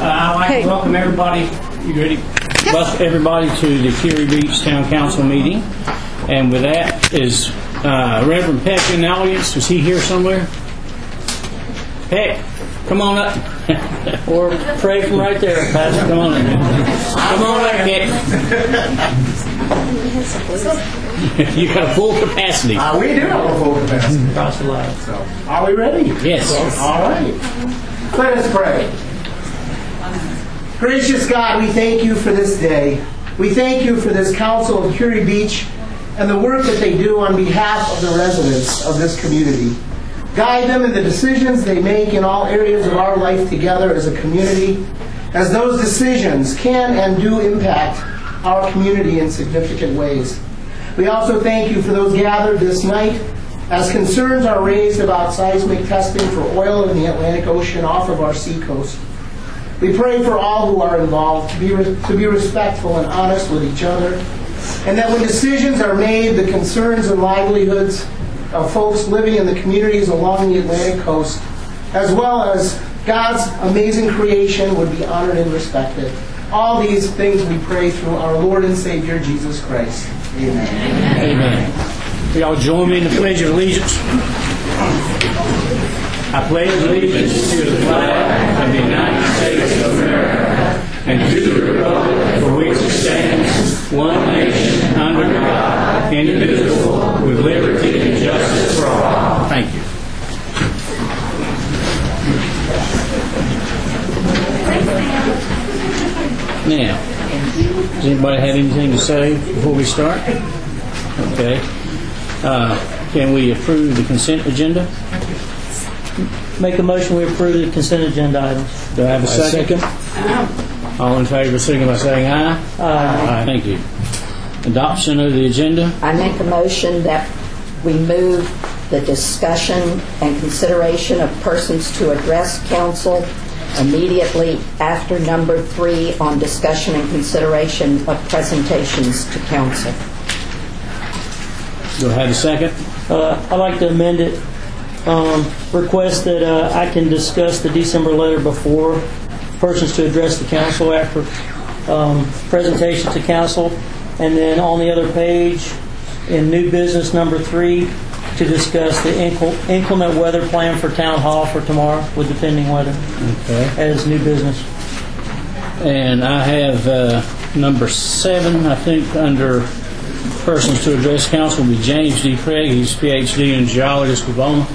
I'd like to welcome everybody. You ready? Welcome everybody to the Curie Beach Town Council meeting. And with that is Reverend Peck in the audience. Is he here somewhere? Peck, come on up. Or pray from right there, Pastor. Come on up. Come on up, Peck. You got a full capacity. We do have a full capacity. Across the line. So, are we ready? Yes. All right. Let us pray. Gracious God, we thank you for this day. We thank you for this Council of Curie Beach and the work that they do on behalf of the residents of this community. Guide them in the decisions they make in all areas of our life together as a community, as those decisions can and do impact our community in significant ways. We also thank you for those gathered this night as concerns are raised about seismic testing for oil in the Atlantic Ocean off of our seacoast. We pray for all who are involved to be respectful and honest with each other, and that when decisions are made, the concerns and livelihoods of folks living in the communities along the Atlantic coast, as well as God's amazing creation, would be honored and respected. All these things we pray through our Lord and Savior, Jesus Christ. Amen. Amen. Will y'all join me in the Pledge of Allegiance? I pledge allegiance to the flag of the United States of America and to the republic for which it stands, one nation, under God, indivisible, with liberty and justice for all. Thank you. Now, does anybody have anything to say before we start? Okay. Can we approve the consent agenda? Make a motion we approve the consent agenda items. Do I have a second? All in favor, signify by saying aye. Aye. Thank you. Adoption of the agenda. I make a motion that we move the discussion and consideration of persons to address council immediately after number 3 on discussion and consideration of presentations to council. Do I have a second? I'd like to amend it. Request that I can discuss the December letter before persons to address the council after presentation to council, and then on the other page in new business number 3 to discuss the inclement weather plan for town hall for tomorrow with the pending weather. Okay. As new business. And I have number 7, I think, under persons to address council will be James D. Craig. He's PhD in geologist with Bona.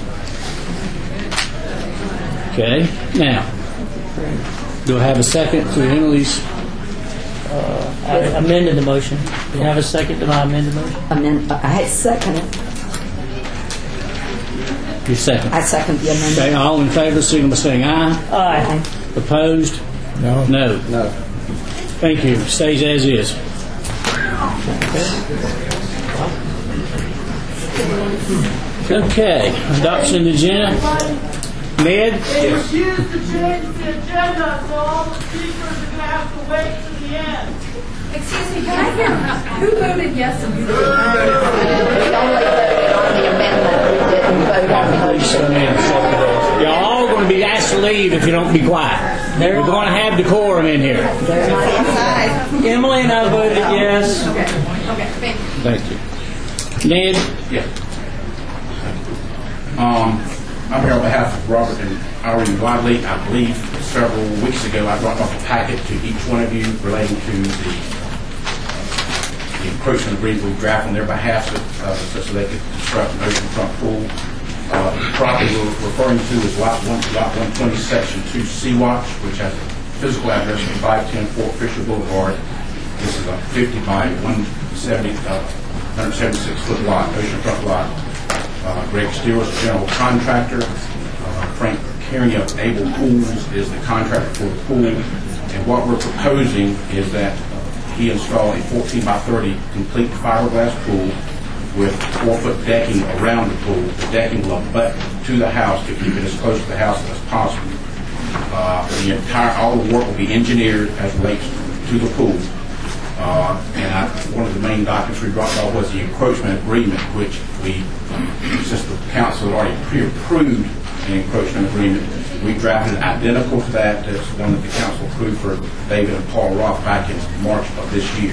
Okay. Now, do I have a second to Emily's? I amended the motion. Do you have a second to my amended motion? I second it. You second. I second the amendment. Okay. All in favor, signal by saying aye. Aye. Opposed? No. No. No. Thank you. Stays as is. Okay. Adoption of the agenda. Ned? They refuse to change the agenda, so all the speakers are going to have to wait to the end. Excuse me, can I hear who voted yes and who voted We only voted on the amendment. We didn't vote on the motion. Y'all all going to be asked to leave if you don't be quiet. We're going to have decorum in here. They're not inside. Emily and I voted yes. Okay, thank you. Thank you. Ned? Yeah. I'm here on behalf of Robert and Irene Wadley. I believe several weeks ago I dropped off a packet to each one of you relating to the encroachment agreement we drafted on their behalf so they could construct an oceanfront pool. The property we're referring to is Lot 120, Section 2 Sea-Watch, which has a physical address of 510 Fort Fisher Boulevard. This is a 50 by 176-foot lot, oceanfront lot. Greg Steele is the general contractor. Frank Kearney of Able Pools is the contractor for the pool. And what we're proposing is that he install a 14 by 30 complete fiberglass pool with 4-foot decking around the pool. The decking will abut to the house to keep it as close to the house as possible. All the work will be engineered as relates to the pool. One of the main documents we brought up was the encroachment agreement, which since the council had already pre-approved the encroachment agreement, We drafted identical to that as one that the council approved for David and Paul Roth back in March of this year.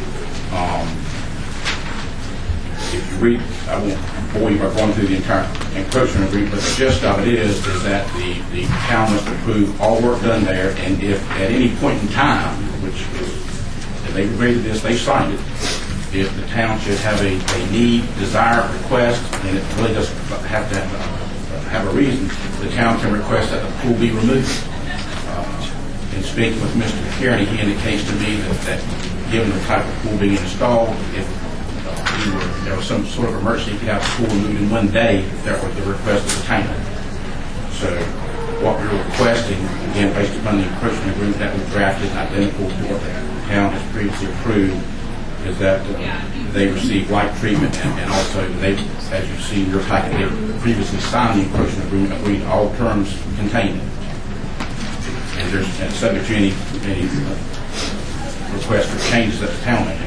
If you read, I won't bore you by going through the entire encroachment agreement, but the gist of it is that the town must approve all work done there, and if at any point in time, which if they agreed to this, they signed it, if the town should have a need, desire, request, and it really doesn't have to have a reason, the town can request that the pool be removed. In speaking with Mr. Kearney, he indicates to me that given the type of pool being installed, if there was some sort of emergency, he could have the pool removed in one day if that was the request of the town. So what we're requesting, again, based upon the encroachment agreement that we drafted, identical to what the town has previously approved, is that they receive like treatment, and also they, as you've seen in your packet, they previously signed the encroachment agreement, agreed to all terms contained in it. And there's subject to any request for changes that the town may have.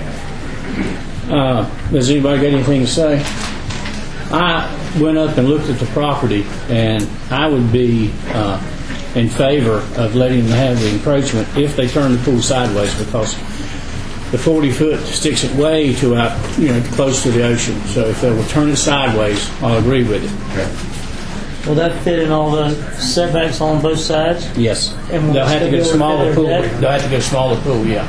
Does anybody got anything to say? I went up and looked at the property, and I would be in favor of letting them have the encroachment if they turn the pool sideways, because the 40-foot sticks it way too out, close to the ocean. So if they will turn it sideways, I'll agree with it. Okay. Will that fit in all the setbacks on both sides? Yes. And They'll have to get a smaller pool. deck? They'll have to get a smaller pool, yeah.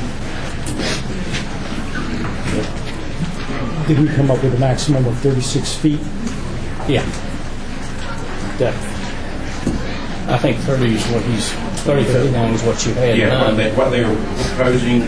Did we come up with a maximum of 36 feet? Yeah. Depth. I think 30 is what 30 foot long is what you had. Yeah, what they were proposing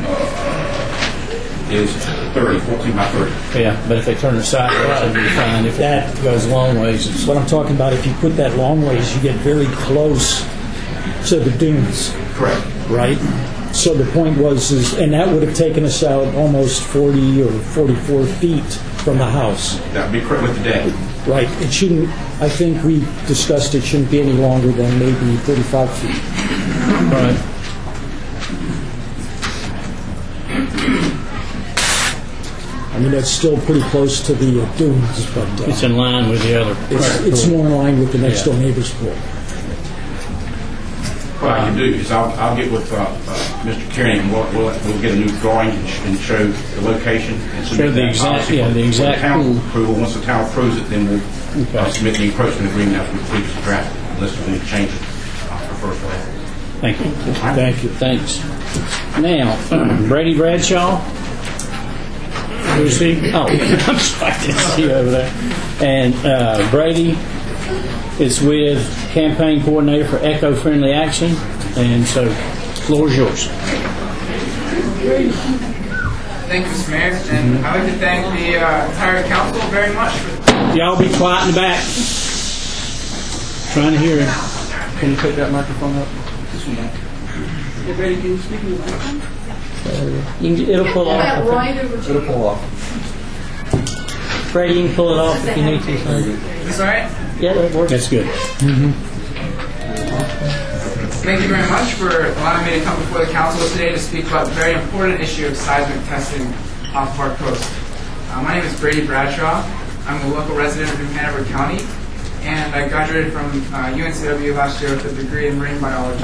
is 14 by 30. Yeah, but if they turn it sideways, it'll be fine. If that goes long ways, it's What I'm talking about, if you put that long ways, you get very close to the dunes, Correct. right? So the point was, and that would have taken us out almost 40 or 44 feet from the house. That would be correct with the deck. Right. It shouldn't, I think we discussed it shouldn't be any longer than maybe 35 feet. right. I mean, that's still pretty close to the dunes, but It's in line with the other. it's more in line with the next door neighbor's pool. What I can do is I'll get with Mr. Kearney, and we'll get a new drawing and show the location. And Show submit the that exact- policy yeah, the for exact town pool. approval. Once the town approves it, then we'll Okay. submit the encroachment agreement after we previously drafted, unless there's any changes for first level. Thank you. Thank you. Thanks. Now, Brady Bradshaw. Who's he? Oh, I'm sorry, I didn't see you over there. And Brady is with Campaign Coordinator for Eco-Friendly Action. And so, floor is yours. Thank you, Mr. Mayor, and I'd like to thank the entire council very much for Y'all be quiet in the back. Trying to hear him. Can you take that microphone up? This one back. Hey, Brady, can you speak in the microphone? It'll pull off. Yeah, right over to you. Brady, you can pull it off if you need to. Son. Is this all right? Yeah, that works. That's good. Thank you very much for allowing me to come before the council today to speak about the very important issue of seismic testing off of our coast. My name is Brady Bradshaw. I'm a local resident of New Hanover County, and I graduated from UNCW last year with a degree in marine biology.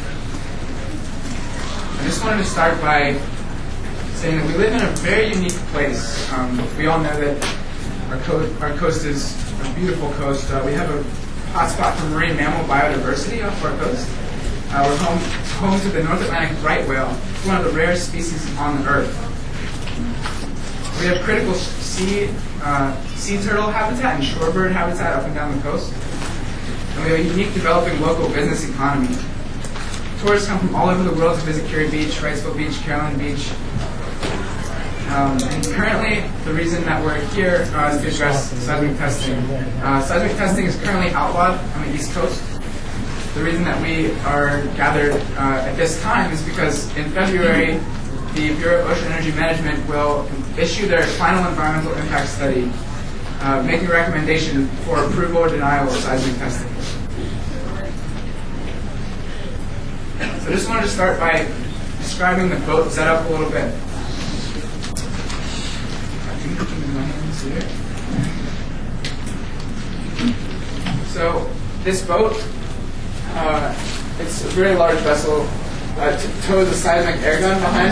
I just wanted to start by saying that we live in a very unique place. We all know that our coast is a beautiful coast. We have a hotspot for marine mammal biodiversity off our coast. We're home to the North Atlantic right whale, one of the rarest species on the earth. We have critical sea turtle habitat and shorebird habitat up and down the coast. And we have a unique developing local business economy. Tourists come from all over the world to visit Curie Beach, Wrightsville Beach, Caroline Beach. And currently, the reason that we're here is to address seismic testing. Seismic testing is currently outlawed on the East Coast. The reason that we are gathered at this time is because in February, the Bureau of Ocean Energy Management will issue their final environmental impact study, making a recommendation for approval or denial of seismic testing. So I just wanted to start by describing the boat setup a little bit. So this boat it's a very large vessel. Tows a seismic air gun behind,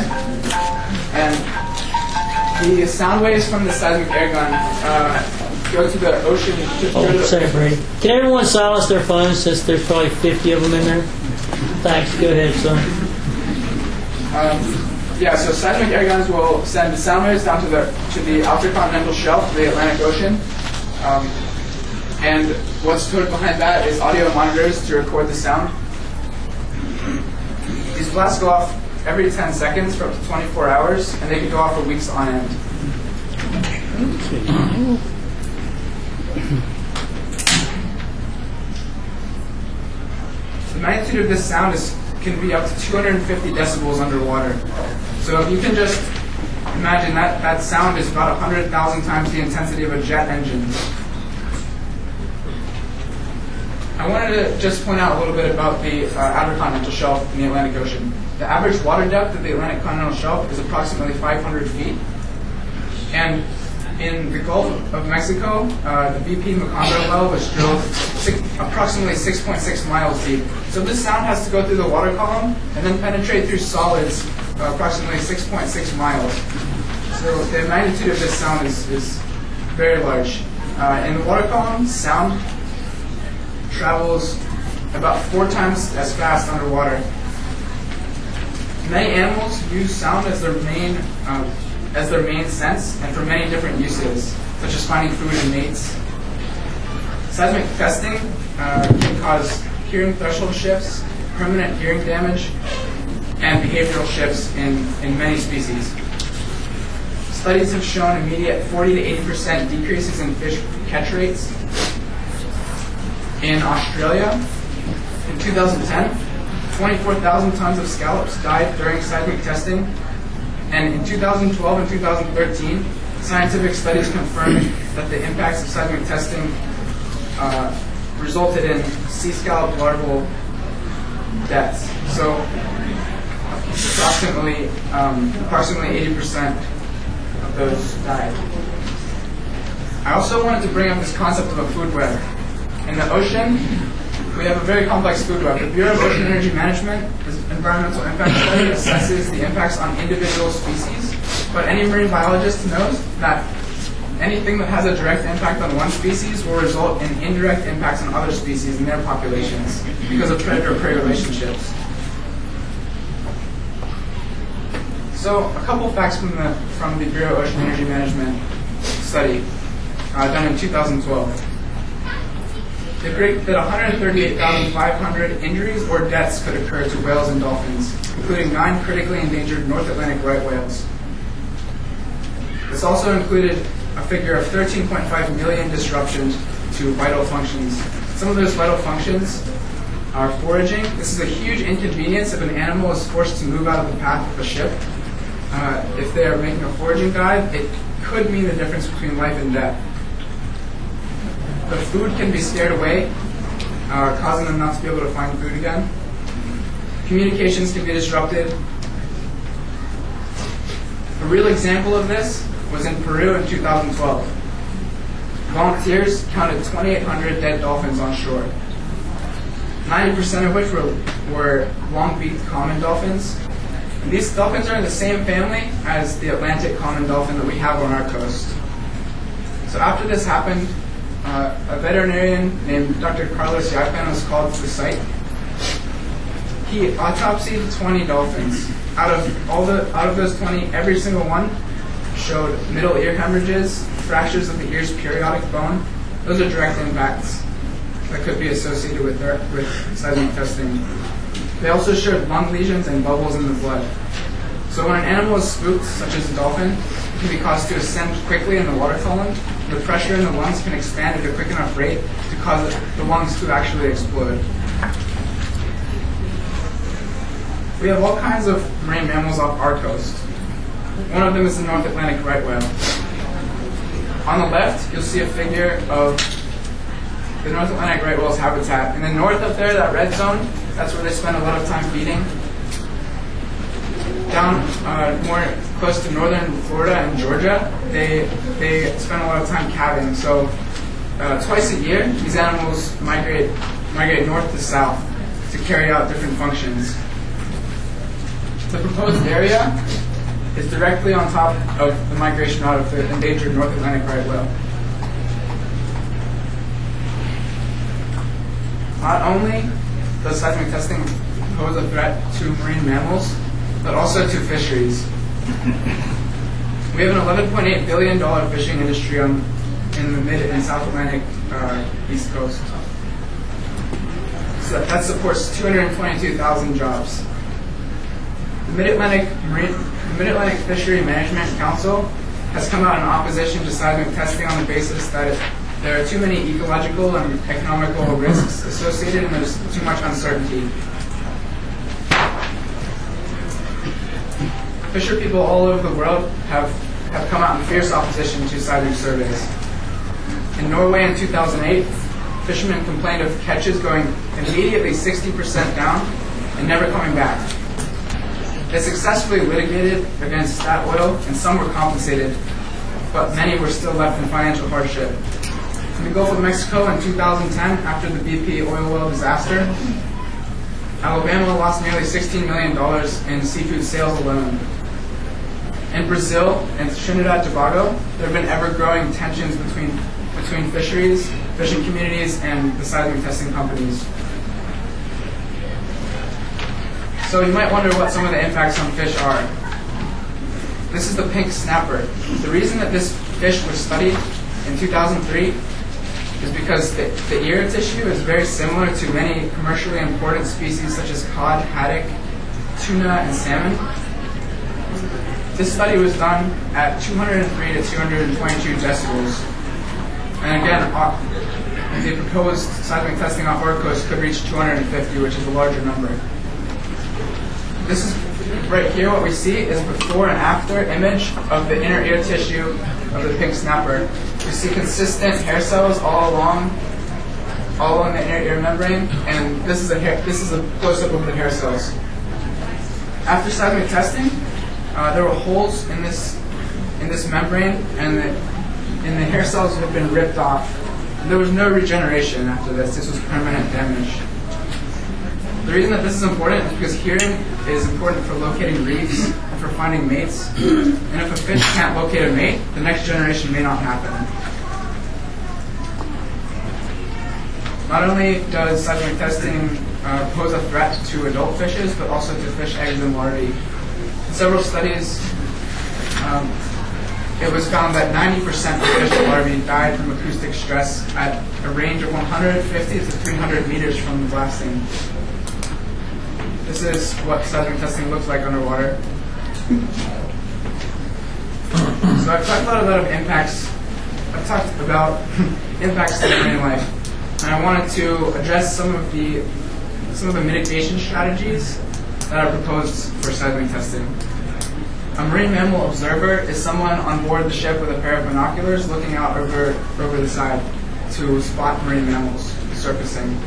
and the sound waves from the seismic air gun go to the ocean. Sorry, Brady. Can everyone silence their phones since there's probably 50 of them in there? Thanks. Go ahead, son. So seismic air guns will send sound waves down to the outer continental shelf, the Atlantic Ocean. And what's towed behind that is audio monitors to record the sound. These blasts go off every 10 seconds for up to 24 hours, and they can go off for weeks on end. The magnitude of this sound can be up to 250 decibels underwater. So if you can just imagine that sound is about 100,000 times the intensity of a jet engine. I wanted to just point out a little bit about the outer continental shelf in the Atlantic Ocean. The average water depth of the Atlantic continental shelf is approximately 500 feet. And in the Gulf of Mexico, the BP Macondo well was drilled approximately 6.6 miles deep. So this sound has to go through the water column and then penetrate through solids approximately 6.6 miles. So the magnitude of this sound is very large. In the water column, sound travels about 4 times as fast underwater. Many animals use sound as their main sense, and for many different uses, such as finding food and mates. Seismic testing can cause hearing threshold shifts, permanent hearing damage, and behavioral shifts in many species. Studies have shown immediate 40 to 80% decreases in fish catch rates. In Australia, in 2010, 24,000 tons of scallops died during seismic testing. And in 2012 and 2013, scientific studies confirmed that the impacts of seismic testing resulted in sea scallop larval deaths. So approximately 80% of those died. I also wanted to bring up this concept of a food web. In the ocean, we have a very complex food web. The Bureau of Ocean Energy Management, this environmental impact study, assesses the impacts on individual species, but any marine biologist knows that anything that has a direct impact on one species will result in indirect impacts on other species and their populations because of predator-prey relationships. So, a couple facts from the Bureau of Ocean Energy Management study done in 2012. They predict that 138,500 injuries or deaths could occur to whales and dolphins, including 9 critically endangered North Atlantic right whales. This also included a figure of 13.5 million disruptions to vital functions. Some of those vital functions are foraging. This is a huge inconvenience if an animal is forced to move out of the path of a ship. If they are making a foraging dive, it could mean the difference between life and death. The food can be scared away, causing them not to be able to find food again. Communications can be disrupted. A real example of this was in Peru in 2012. Volunteers counted 2,800 dead dolphins on shore, 90% of which were long-beaked common dolphins. And these dolphins are in the same family as the Atlantic common dolphin that we have on our coast. So after this happened, a veterinarian named Dr. Carlos Yaipan was called to the site. He autopsied 20 dolphins. Out of those 20, every single one showed middle ear hemorrhages, fractures of the ear's periodic bone. Those are direct impacts that could be associated with seismic testing. They also showed lung lesions and bubbles in the blood. So when an animal is spooked, such as a dolphin, it can be caused to ascend quickly in the water column. The pressure in the lungs can expand at a quick enough rate to cause the lungs to actually explode. We have all kinds of marine mammals off our coast. One of them is the North Atlantic right whale. On the left, you'll see a figure of the North Atlantic right whale's habitat. In the north up there, that red zone, that's where they spend a lot of time feeding. Down more close to northern Florida and Georgia, they spend a lot of time calving. So twice a year, these animals migrate north to south. to carry out different functions. The proposed area is directly on top of the migration route of the endangered North Atlantic right whale. Not only does seismic testing pose a threat to marine mammals, but also to fisheries. We have an $11.8 billion fishing industry in the mid and South Atlantic East Coast. So that supports 222,000 jobs. The Mid-Atlantic Fishery Management Council has come out in opposition to seismic testing on the basis that there are too many ecological and economical risks associated and there's too much uncertainty. Fisher people all over the world have come out in fierce opposition to seismic surveys. In Norway in 2008, fishermen complained of catches going immediately 60% down and never coming back. They successfully litigated against Statoil, and some were compensated, but many were still left in financial hardship. In the Gulf of Mexico in 2010, after the BP oil well disaster, Alabama lost nearly $16 million in seafood sales alone. In Brazil and Trinidad and Tobago, there have been ever-growing tensions between fisheries, fishing communities, and the seismic testing companies. So you might wonder what some of the impacts on fish are. This is the pink snapper. The reason that this fish was studied in 2003 is because the ear tissue is very similar to many commercially important species such as cod, haddock, tuna, and salmon. This study was done at 203 to 222 decibels. And again, the proposed seismic testing off our coast could reach 250, which is a larger number. This is right here. What we see is before and after image of the inner ear tissue of the pink snapper. We see consistent hair cells all along the inner ear membrane, and this is a close-up of the hair cells. After seismic testing, there were holes in this membrane, and the hair cells had been ripped off. There was no regeneration after this. This was permanent damage. The reason that this is important is because hearing is important for locating reefs and for finding mates. And if a fish can't locate a mate, the next generation may not happen. Not only does seismic testing pose a threat to adult fishes, but also to fish eggs and larvae. In several studies, it was found that 90% of fish larvae died from acoustic stress at a range of 150 to 300 meters from the blasting. This is what seismic testing looks like underwater. So I've talked about a lot of impacts. I've talked about impacts to marine life, and I wanted to address some of the mitigation strategies that are proposed for seismic testing. A marine mammal observer is someone on board the ship with a pair of binoculars looking out over the side to spot marine mammals surfacing.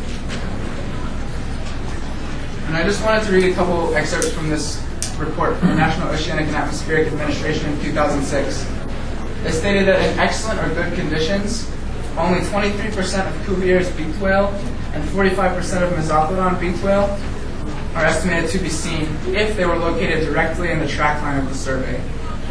And I just wanted to read a couple excerpts from this report from the National Oceanic and Atmospheric Administration in 2006. They stated that in excellent or good conditions, only 23% of Cuvier's beaked whale and 45% of Mesophodon beaked whale are estimated to be seen if they were located directly in the track line of the survey.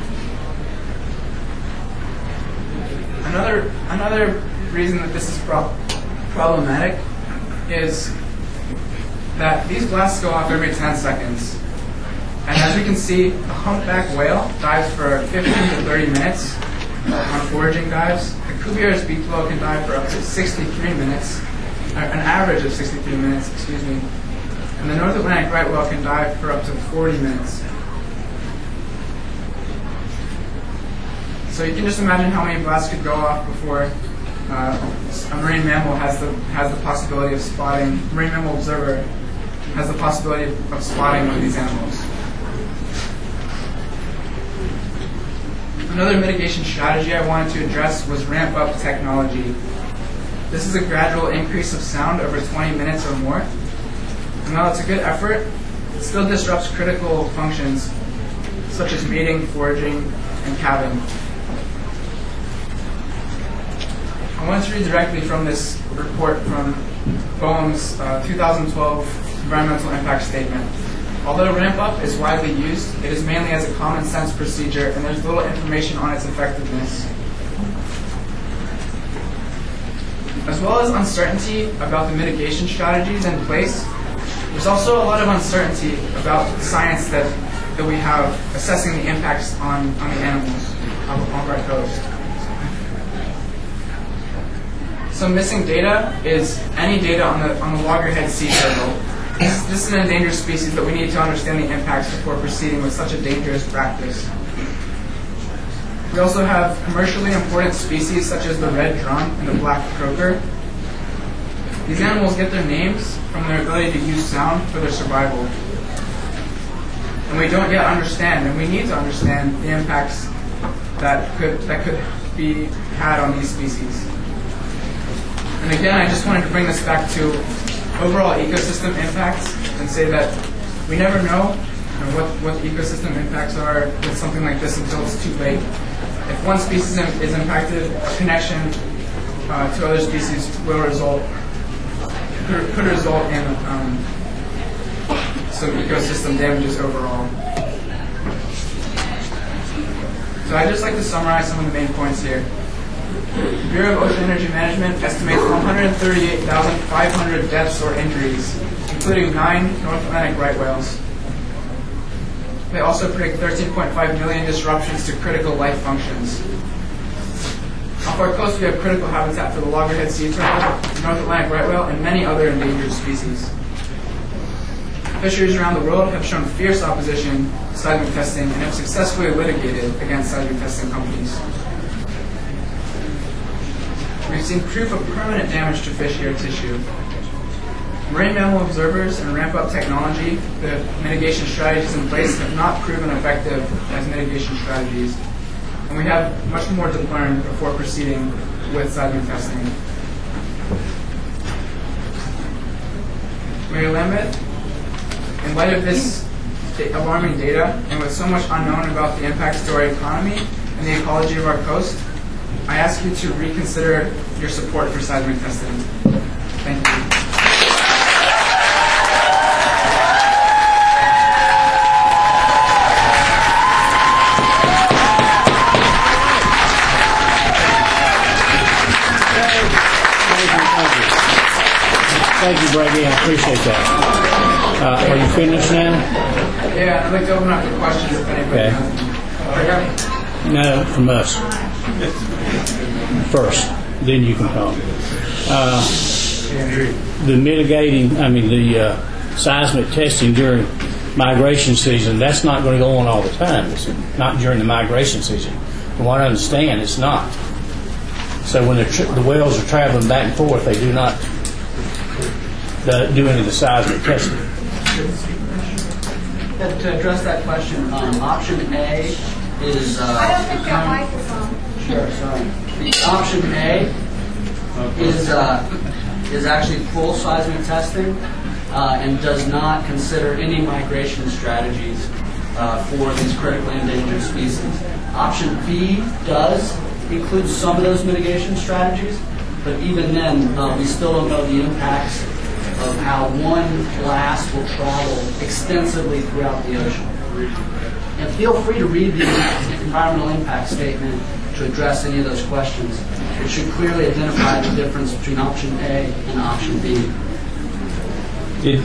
Another reason that this is problematic is that these blasts go off every 10 seconds. And as we can see, the humpback whale dives for 15 to 30 minutes on foraging dives. The Cuvier's beaked whale can dive for up to 63 minutes, an average of 63 minutes, excuse me. And the North Atlantic right whale can dive for up to 40 minutes. So you can just imagine how many blasts could go off before a marine mammal has the possibility of spotting, marine mammal observer has the possibility of spotting one of these animals. Another mitigation strategy I wanted to address was ramp up technology. This is a gradual increase of sound over 20 minutes or more. And while it's a good effort, it still disrupts critical functions such as mating, foraging, and calving. I want to read directly from this report from BOEM's 2012 environmental impact statement. Although ramp-up is widely used, it is mainly as a common sense procedure and there's little information on its effectiveness. As well as uncertainty about the mitigation strategies in place, there's also a lot of uncertainty about the science that we have assessing the impacts on the animals on our coast. Some missing data is any data on the loggerhead sea turtle. This is an endangered species, but we need to understand the impacts before proceeding with such a dangerous practice. We also have commercially important species such as the red drum and the black croaker. These animals get their names from their ability to use sound for their survival. And we don't yet understand, and we need to understand the impacts that could be had on these species. And again, I just wanted to bring this back to overall ecosystem impacts and say that we never know what ecosystem impacts are with something like this until it's too late. If one species is impacted, a connection to other species could result in some ecosystem damages overall. So I'd just like to summarize some of the main points here. The Bureau of Ocean Energy Management estimates 138,500 deaths or injuries, including 9 North Atlantic right whales. They also predict 13.5 million disruptions to critical life functions. Off our coast, we have critical habitat for the loggerhead sea turtle, North Atlantic right whale, and many other endangered species. Fisheries around the world have shown fierce opposition to seismic testing and have successfully litigated against seismic testing companies. We've seen proof of permanent damage to fish ear tissue. Marine mammal observers and ramp-up technology, the mitigation strategies in place, have not proven effective as mitigation strategies. And we have much more to learn before proceeding with seismic testing. Mayor Lambert, in light of this alarming data, and with so much unknown about the impacts to our economy and the ecology of our coast, I ask you to reconsider your support for seismic testing. Thank you. Thank you, Brady. I appreciate that. Are you finished now? Yeah, I'd like to open up to questions if anybody has any. No, from us. First, then you can come. The seismic testing during migration season, that's not going to go on all the time. It's not during the migration season. From what I understand, it's not. So when the whales are traveling back and forth, they do not do any of the seismic testing. To address that question, option A is... I don't think their mic is on. Sure, sorry. The option A is actually full seismic testing and does not consider any migration strategies for these critically endangered species. Option B does include some of those mitigation strategies, but even then, we still don't know the impacts of how one blast will travel extensively throughout the ocean. And feel free to read the environmental impact statement to address any of those questions. It should clearly identify the difference between option A and option B. The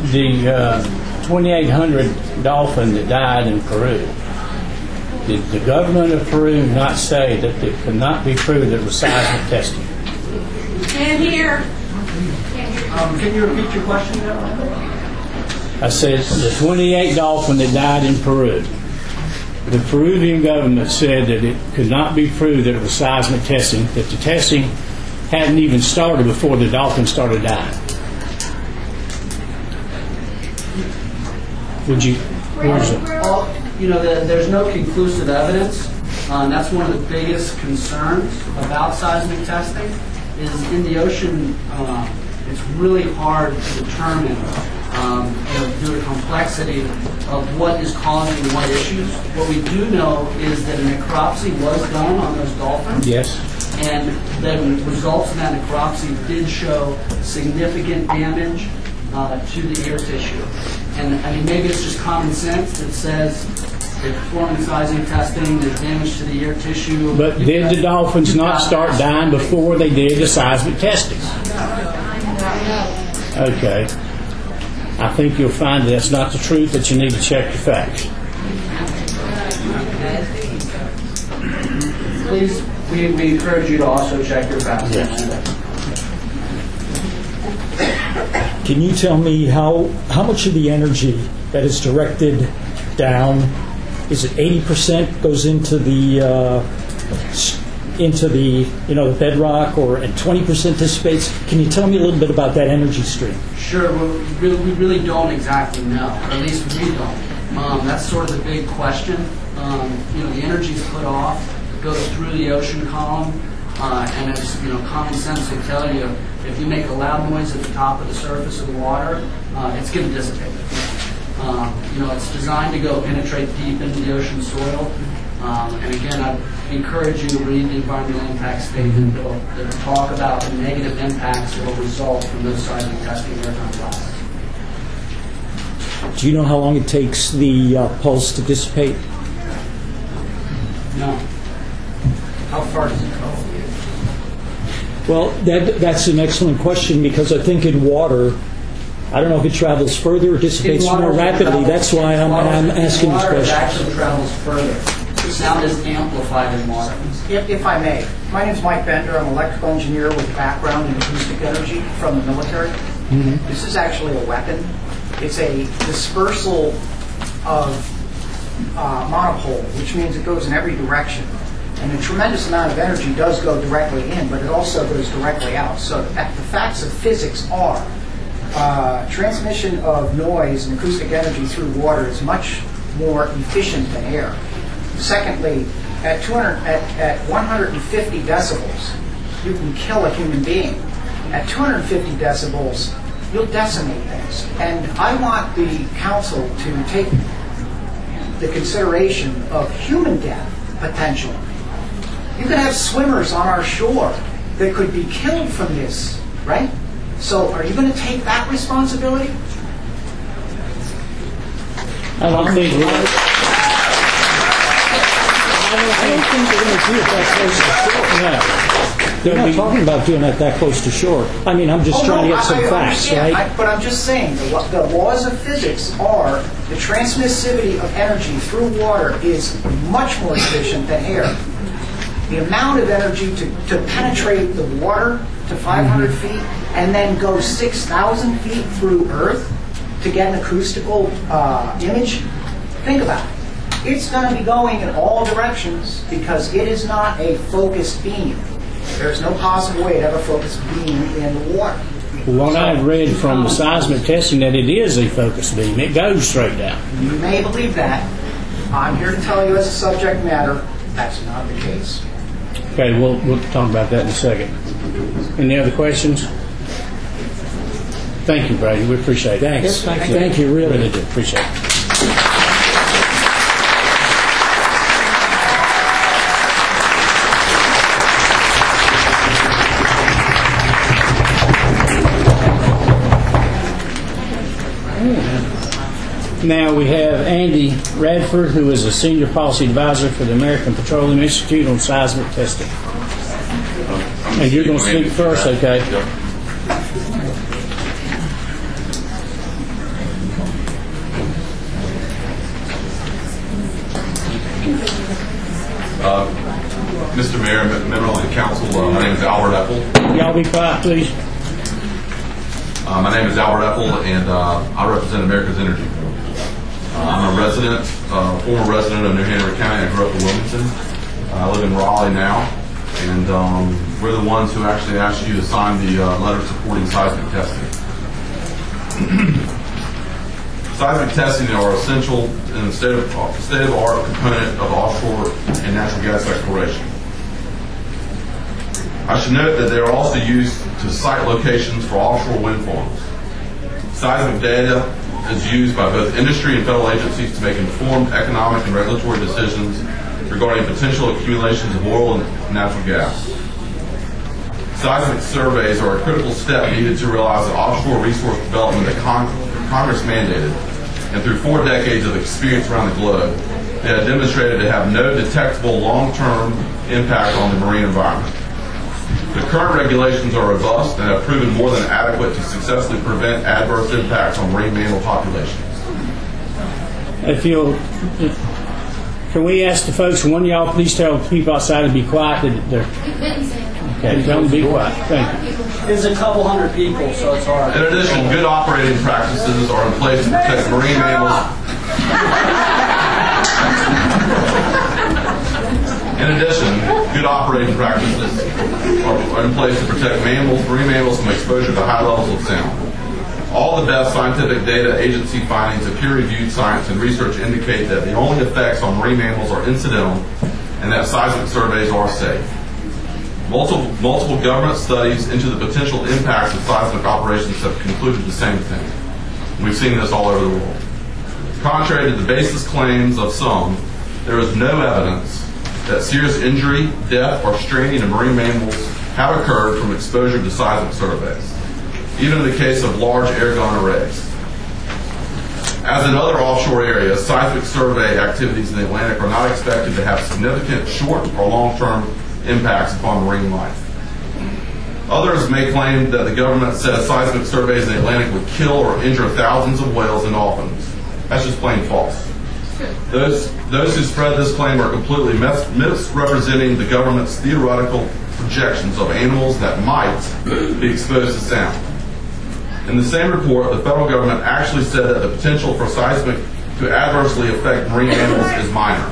2,800 dolphin that died in Peru, did the government of Peru not say that it could not be proved that it was seismic testing? And here. Can you repeat your question there? I said the 28 dolphin that died in Peru. The Peruvian government said that it could not be proved that it was seismic testing, that the testing hadn't even started before the dolphins started dying. Would you? Well, there's no conclusive evidence. That's one of the biggest concerns about seismic testing. Is in the ocean, it's really hard to determine, due to the complexity of what is causing what issues. What we do know is that a necropsy was done on those dolphins. Yes. And the results of that necropsy did show significant damage, to the ear tissue. And I mean, maybe it's just common sense that says if performing seismic testing, there's damage to the ear tissue. But did the dolphins not start dying before they did the seismic testing? Okay. I think you'll find that's not the truth, that you need to check the facts. Please, we encourage you to also check your facts. Yes. Can you tell me how much of the energy that is directed down, is it 80% goes into the the bedrock, or and 20% dissipates? Can you tell me a little bit about that energy stream? Sure. We really don't exactly know, or at least we don't. That's sort of the big question. The energy is put off, goes through the ocean column, and as common sense will tell you, if you make a loud noise at the top of the surface of the water, it's going to dissipate. It's designed to go penetrate deep into the ocean soil. And again, I encourage you to read the environmental impact statement that talk about the negative impacts that will result from those seismic testing maritime blasts. Do you know how long it takes the pulse to dissipate? No. How far does it go? Well, that's an excellent question, because I think in water, I don't know if it travels further or dissipates more rapidly. That's why I'm asking this question. Water actually travels further. Sound is amplified in water. If I may, my name is Mike Bender. I'm an electrical engineer with background in acoustic energy from the military. Mm-hmm. This is actually a weapon. It's a dispersal of monopole, which means it goes in every direction. And a tremendous amount of energy does go directly in, but it also goes directly out. So the facts of physics are transmission of noise and acoustic energy through water is much more efficient than air. Secondly, at 150 decibels, you can kill a human being. At 250 decibels, you'll decimate things. And I want the council to take the consideration of human death potential. You could have swimmers on our shore that could be killed from this, right? So are you going to take that responsibility? I don't think we're going to do it that close to shore. No. They're not talking about doing it that close to shore. I mean, I'm just trying to get some facts, right? But I'm just saying, the laws of physics are the transmissivity of energy through water is much more efficient than air. The amount of energy to penetrate the water to 500 feet and then go 6,000 feet through Earth to get an acoustical image, think about it. It's going to be going in all directions because it is not a focused beam. There's no possible way to have a focused beam in the water. Well, what I've read from the seismic testing, that it is a focused beam. It goes straight down. You may believe that. I'm here to tell you as a subject matter, that's not the case. Okay, we'll talk about that in a second. Any other questions? Thank you, Brady. We appreciate it. Thanks. Yes, thank you. Really do. Appreciate it. Now we have Andy Radford, who is a Senior Policy Advisor for the American Petroleum Institute on seismic testing. And you're going to speak first, okay? Mr. Mayor, members of the council, my name is Albert Epple. Y'all be quiet, please. My name is Albert Epple, and I represent America's Energy. I'm a resident, former resident of New Hanover County. I grew up in Wilmington. I live in Raleigh now, and we're the ones who actually asked you to sign the letter supporting seismic testing. Seismic testing are essential in the state-of-the-art component of offshore and natural gas exploration. I should note that they are also used to site locations for offshore wind farms. Seismic data is used by both industry and federal agencies to make informed economic and regulatory decisions regarding potential accumulations of oil and natural gas. seismic surveys are a critical step needed to realize the offshore resource development that Congress mandated, and through 4 decades of experience around the globe, they have demonstrated to have no detectable long-term impact on the marine environment. The current regulations are robust and have proven more than adequate to successfully prevent adverse impacts on marine mammal populations. Can we ask the folks, one of y'all please tell the people outside to be quiet? Okay, tell them to be quiet. Thank you. There's a couple hundred people, so it's hard. In addition, good operating practices are in place to protect marine mammals. In addition, good operating practices are in place to protect marine mammals from exposure to high levels of sound. All the best scientific data, agency findings of peer-reviewed science and research indicate that the only effects on marine mammals are incidental and that seismic surveys are safe. Multiple government studies into the potential impacts of seismic operations have concluded the same thing. We've seen this all over the world. Contrary to the baseless claims of some, there is no evidence that serious injury, death, or straining of marine mammals have occurred from exposure to seismic surveys, even in the case of large air gun arrays. As in other offshore areas, seismic survey activities in the Atlantic are not expected to have significant short or long-term impacts upon marine life. Others may claim that the government says seismic surveys in the Atlantic would kill or injure thousands of whales and dolphins. That's just plain false. Those who spread this claim are completely misrepresenting the government's theoretical projections of animals that might be exposed to sound. In the same report, the federal government actually said that the potential for seismic to adversely affect marine animals is minor.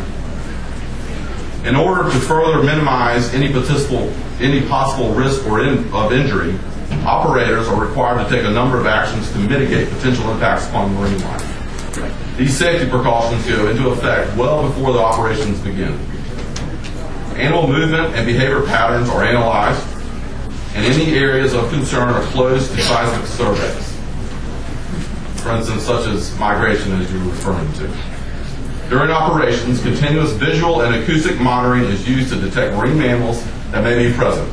In order to further minimize any possible risk of injury, operators are required to take a number of actions to mitigate potential impacts upon marine life. These safety precautions go into effect well before the operations begin. Animal movement and behavior patterns are analyzed, and any areas of concern are closed to seismic surveys. For instance, such as migration, as you were referring to. During operations, continuous visual and acoustic monitoring is used to detect marine mammals that may be present.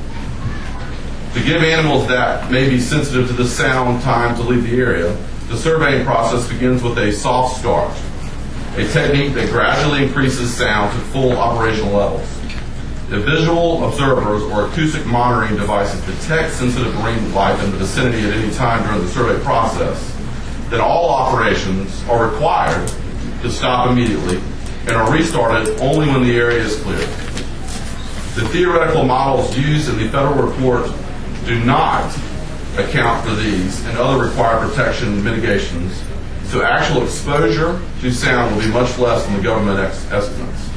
To give animals that may be sensitive to the sound time to leave the area, the surveying process begins with a soft start, a technique that gradually increases sound to full operational levels. If visual observers or acoustic monitoring devices detect sensitive marine life in the vicinity at any time during the survey process, then all operations are required to stop immediately and are restarted only when the area is clear. The theoretical models used in the federal report do not account for these and other required protection mitigations, so actual exposure to sound will be much less than the government estimates.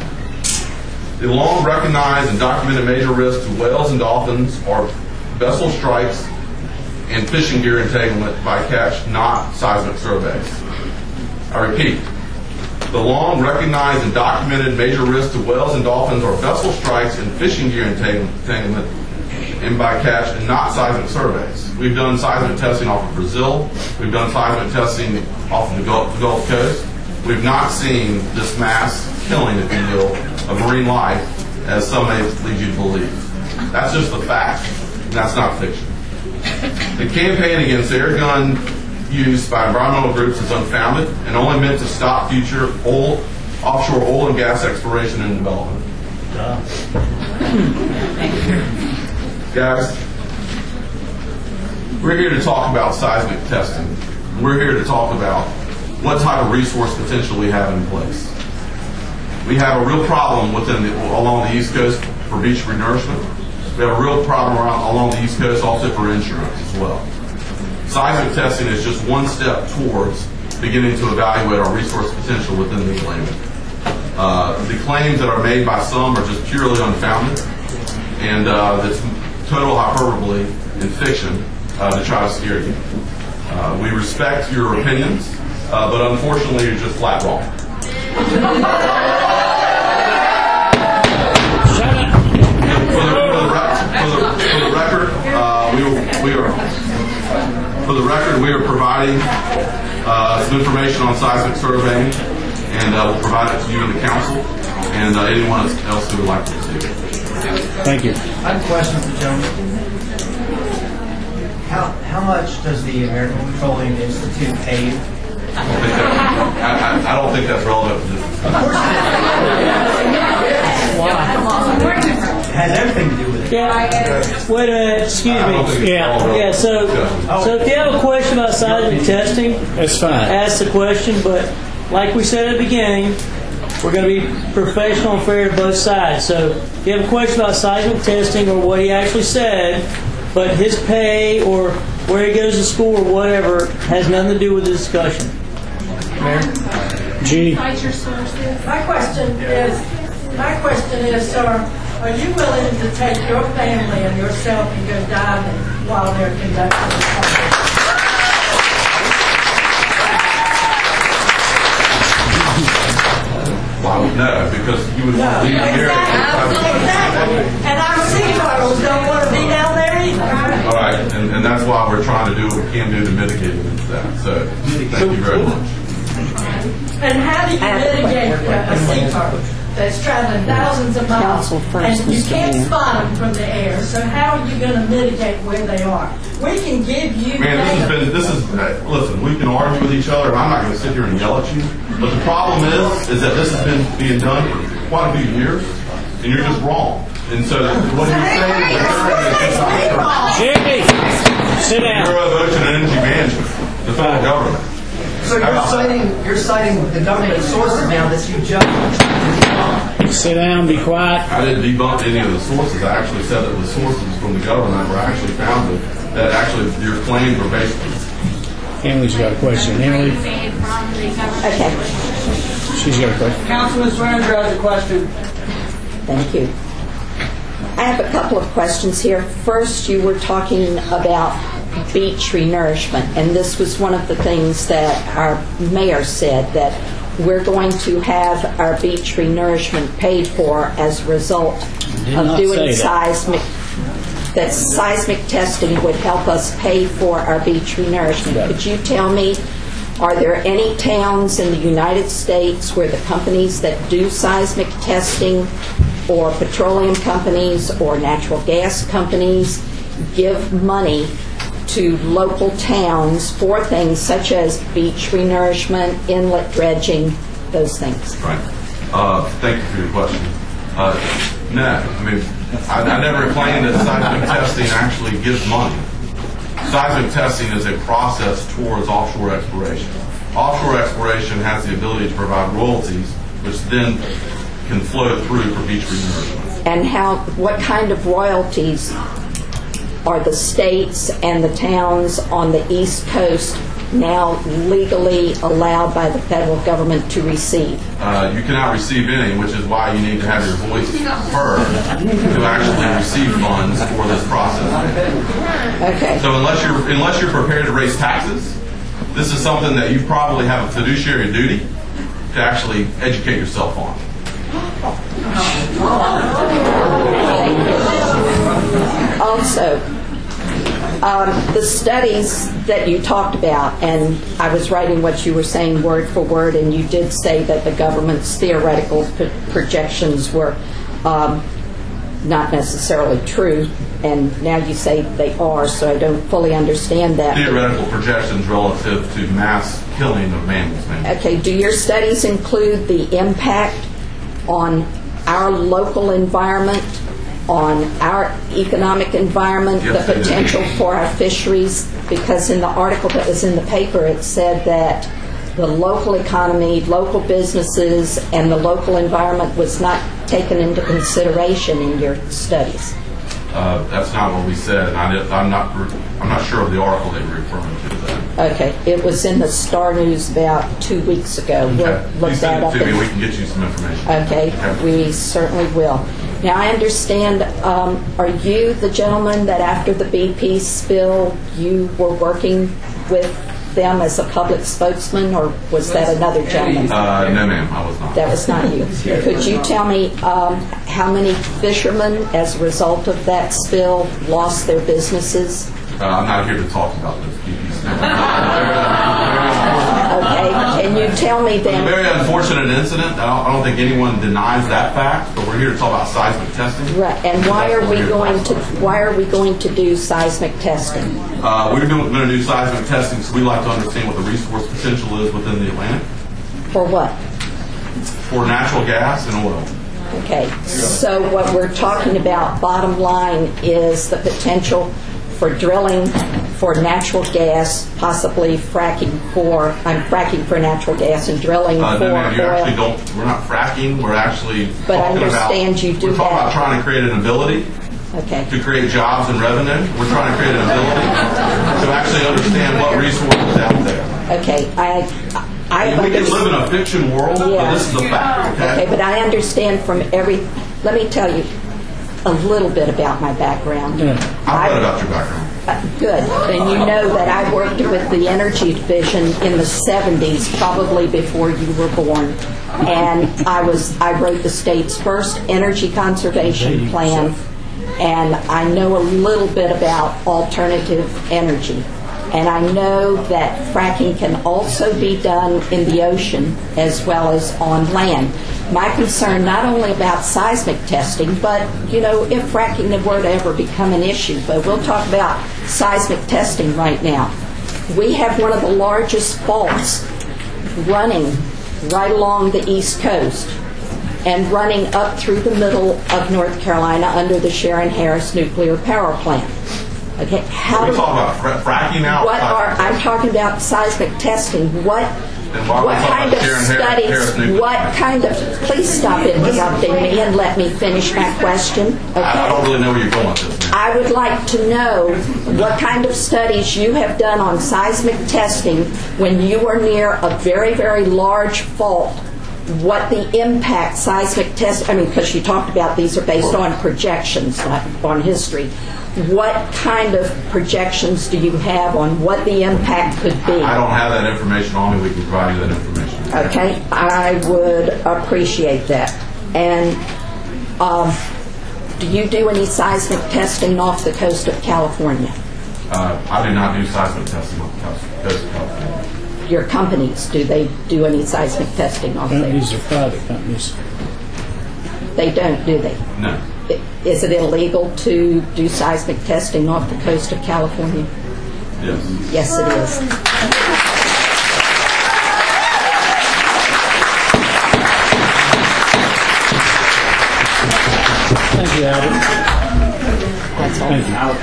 The long recognized and documented major risks to whales and dolphins are vessel strikes and fishing gear entanglement by catch, not seismic surveys. I repeat, the long recognized and documented major risks to whales and dolphins are vessel strikes and fishing gear entanglement and by catch and not seismic surveys. We've done seismic testing off of Brazil. We've done seismic testing off of the Gulf Coast. We've not seen this mass killing, if you will, of marine life as some may lead you to believe. That's just a fact, and that's not fiction. The campaign against air gun use by environmental groups is unfounded and only meant to stop future offshore oil and gas exploration and development. Guys, we're here to talk about seismic testing. We're here to talk about what type of resource potential we have in place. We have a real problem along the East Coast for beach renourishment. We have a real problem along the East Coast also for insurance as well. Seismic testing is just one step towards beginning to evaluate our resource potential within the Atlantic. The claims that are made by some are just purely unfounded, and it's total hyperbole and fiction to try to scare you. We respect your opinions, but unfortunately you're just flat wrong. For the record, we are providing some information on seismic surveying, and we'll provide it to you and the council, and anyone else who would like to receive it. Thank you. I have a question for the gentleman. How much does the American Petroleum Institute pay you? I don't think that's relevant to this. It has everything to do with it. Yeah. Wait a minute. Excuse I don't think me. it's all relevant. Yeah. So if you have a question about seismic testing, That's fine. ask the question. But like we said at the beginning, we're going to be professional and fair to both sides. So if you have a question about seismic testing or what he actually said, but his pay or where he goes to school or whatever has nothing to do with the discussion. Mayor? Jeannie? Cite your sources. My question is, sir, are you willing to take your family and yourself and go diving while they're conducting the project? Well, no, because you would want to leave the area. Exactly. And our sea turtles don't want to be down there either. All right, and that's why we're trying to do what we can do to mitigate against that. So, thank you very much. And how do you mitigate a sea turtle that's traveling thousands of miles and you can't spot them from the air? So how are you going to mitigate where they are? We can give you Man, listen, we can argue with each other, and I'm not going to sit here and yell at you. But the problem is that this has been being done for quite a few years, and you're just wrong. And so what you're saying is just not true. Jimmy, sit down. Bureau of Ocean and Energy Management, the federal government. So you're citing the government sources now that you just Sit down, be quiet. I didn't debunk any of the sources. I actually said that the sources from the government were actually founded that actually your claims were based on. Emily's got a question. Emily? Okay. She's got a question. Councilman Swearinger has a question. Thank you. I have a couple of questions here. First, you were talking about beach renourishment, and this was one of the things that our mayor said, that we're going to have our beach renourishment paid for as a result of doing seismic. That seismic testing would help us pay for our beach renourishment. Could you tell me, are there any towns in the United States where the companies that do seismic testing, or petroleum companies or natural gas companies, give money to local towns for things such as beach renourishment, inlet dredging, those things? Right. Thank you for your question. No, I mean, I never claimed that seismic testing actually gives money. Seismic testing is a process towards offshore exploration. Offshore exploration has the ability to provide royalties, which then can flow through for beach renourishment. And what kind of royalties are the states and the towns on the East Coast now legally allowed by the federal government to receive? You cannot receive any, which is why you need to have your voice heard to actually receive funds for this process. Okay. So unless you're prepared to raise taxes, this is something that you probably have a fiduciary duty to actually educate yourself on. Also, the studies that you talked about, and I was writing what you were saying word for word, and you did say that the government's theoretical projections were not necessarily true, and now you say they are, so I don't fully understand that. Theoretical projections relative to mass killing of mammals. Okay, do your studies include the impact on our local environment, on our economic environment, yes, the potential for our fisheries? Because in the article that was in the paper, it said that the local economy, local businesses, and the local environment was not taken into consideration in your studies. That's not what we said. I'm not sure of the article they were referring to. Okay, it was in the Star News about 2 weeks ago. Okay. We'll look Please that send up. it to me. We can get you some information. Okay, we certainly will. Now, I understand, are you the gentleman that after the BP spill, you were working with them as a public spokesman, or was that another gentleman? No, ma'am, I was not. That was not you. Could you tell me how many fishermen, as a result of that spill, lost their businesses? I'm not here to talk about this BP spill. Okay, can you tell me It was a then? very unfortunate incident. I don't think anyone denies that fact, but we're here to talk about seismic testing. Right, and why are we going to do seismic testing? We're going to do seismic testing, so we like to understand what the resource potential is within the Atlantic For what? for natural gas and oil. Okay, so what we're talking about, bottom line, is the potential for drilling for natural gas, possibly fracking for natural gas and drilling for No, ma'am, you actually oil. don't. We're not fracking. We're actually But I talking understand about. you do we're talking that. about trying to create an ability Okay. to create jobs and revenue. We're trying to create an ability to actually understand what resources is out there. Okay, We can live in a fiction world, but this is a fact. Okay, but I understand from let me tell you a little bit about my background. I've read about your background. Good. And you know that I worked with the Energy Division in the 70s, probably before you were born. And I wrote the state's first energy conservation plan, and I know a little bit about alternative energy. And I know that fracking can also be done in the ocean as well as on land. My concern not only about seismic testing, but, if fracking were to ever become an issue, but we'll talk about seismic testing right now. We have one of the largest faults running right along the East Coast and running up through the middle of North Carolina under the Sharon Harris nuclear power plant. Okay, Are we talking about fracking now? I'm talking about seismic testing. What kind of studies? Please stop interrupting me and let me finish my question. Okay? I don't really know where you're going with this. I would like to know what kind of studies you have done on seismic testing when you were near a very, very large fault. What the impact seismic because you talked about these are based on projections, not on history. What kind of projections do you have on what the impact could be? I don't have that information on me. We can provide you that information. Okay, I would appreciate that. And do you do any seismic testing off the coast of California? I do not do seismic testing off the coast of California. Your companies, do they do any seismic testing off there? These are private companies. They don't, do they? No. Is it illegal to do seismic testing off the coast of California? Yes. Yes, it is. Thank you, Albert. That's all. Thank you, Alex.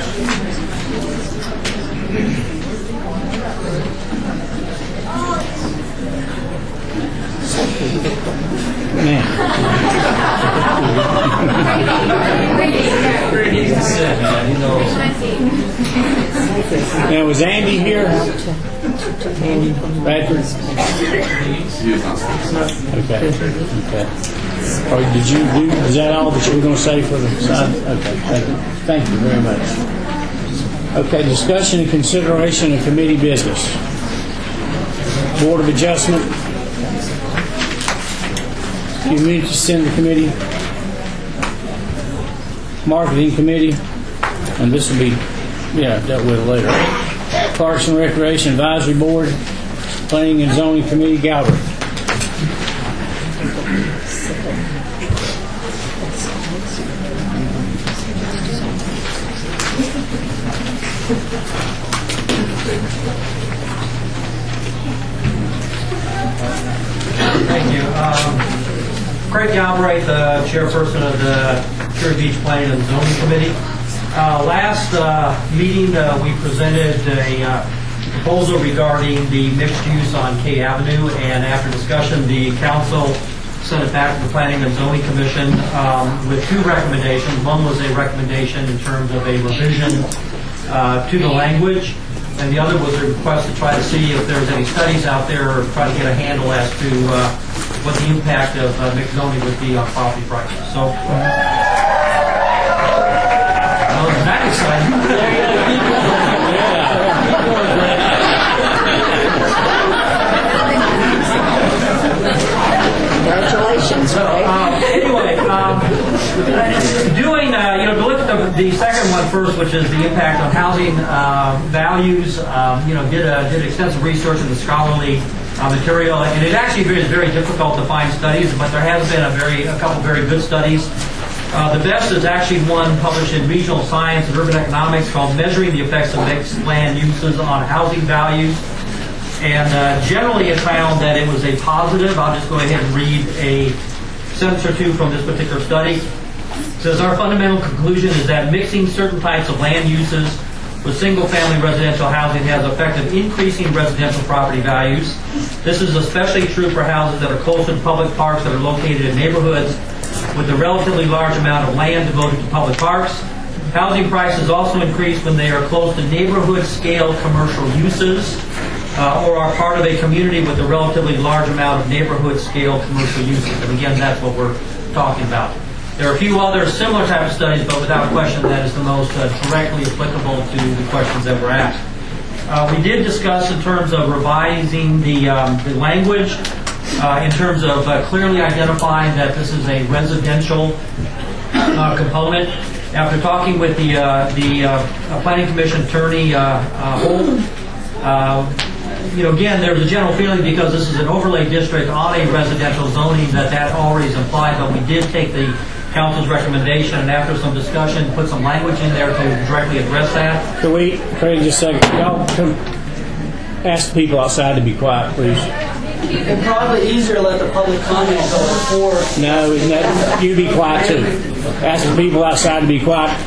Now, was Andy here? Andy Bradford? Okay. Or did you do? Is that all that you were going to say for the side? Okay. Thank you very much. Okay. Discussion and consideration of committee business. Board of Adjustment. Community Center Committee, Marketing Committee, and this will be, dealt with later. Parks and Recreation Advisory Board, Planning and Zoning Committee, Galbraith. Thank you. Craig Galbraith, the chairperson of the Curie Beach Planning and Zoning Committee. Last meeting, we presented a proposal regarding the mixed use on K Avenue, and after discussion, the council sent it back to the Planning and Zoning Commission with two recommendations. One was a recommendation in terms of a revision to the language, and the other was a request to try to see if there's any studies out there or try to get a handle as to what the impact of mixed zoning would be on property prices. So, isn't that exciting? Congratulations. So, anyway, to look at the second one first, which is the impact on housing values, did extensive research in the scholarly material, and it actually is very difficult to find studies, but there has been a couple very good studies. The best is actually one published in Regional Science and Urban Economics called Measuring the Effects of Mixed Land Uses on Housing Values. And generally it found that it was a positive. I'll just go ahead and read a sentence or two from this particular study. It says, our fundamental conclusion is that mixing certain types of land uses with single-family residential housing has the effect of increasing residential property values. This is especially true for houses that are close to public parks that are located in neighborhoods with a relatively large amount of land devoted to public parks. Housing prices also increase when they are close to neighborhood-scale commercial uses or are part of a community with a relatively large amount of neighborhood-scale commercial uses. And again, that's what we're talking about. There are a few other similar type of studies, but without question that is the most directly applicable to the questions that were asked. We did discuss in terms of revising the language, in terms of clearly identifying that this is a residential component. After talking with the Planning Commission attorney, Holt, again, there's a general feeling because this is an overlay district on a residential zoning that already is implied, but we did take the council's recommendation and after some discussion put some language in there to directly address that. Can we, Craig, just a second, y'all come ask the people outside to be quiet, please. It's probably easier to let the public comment go before. No, you be quiet too. Ask the people outside to be quiet.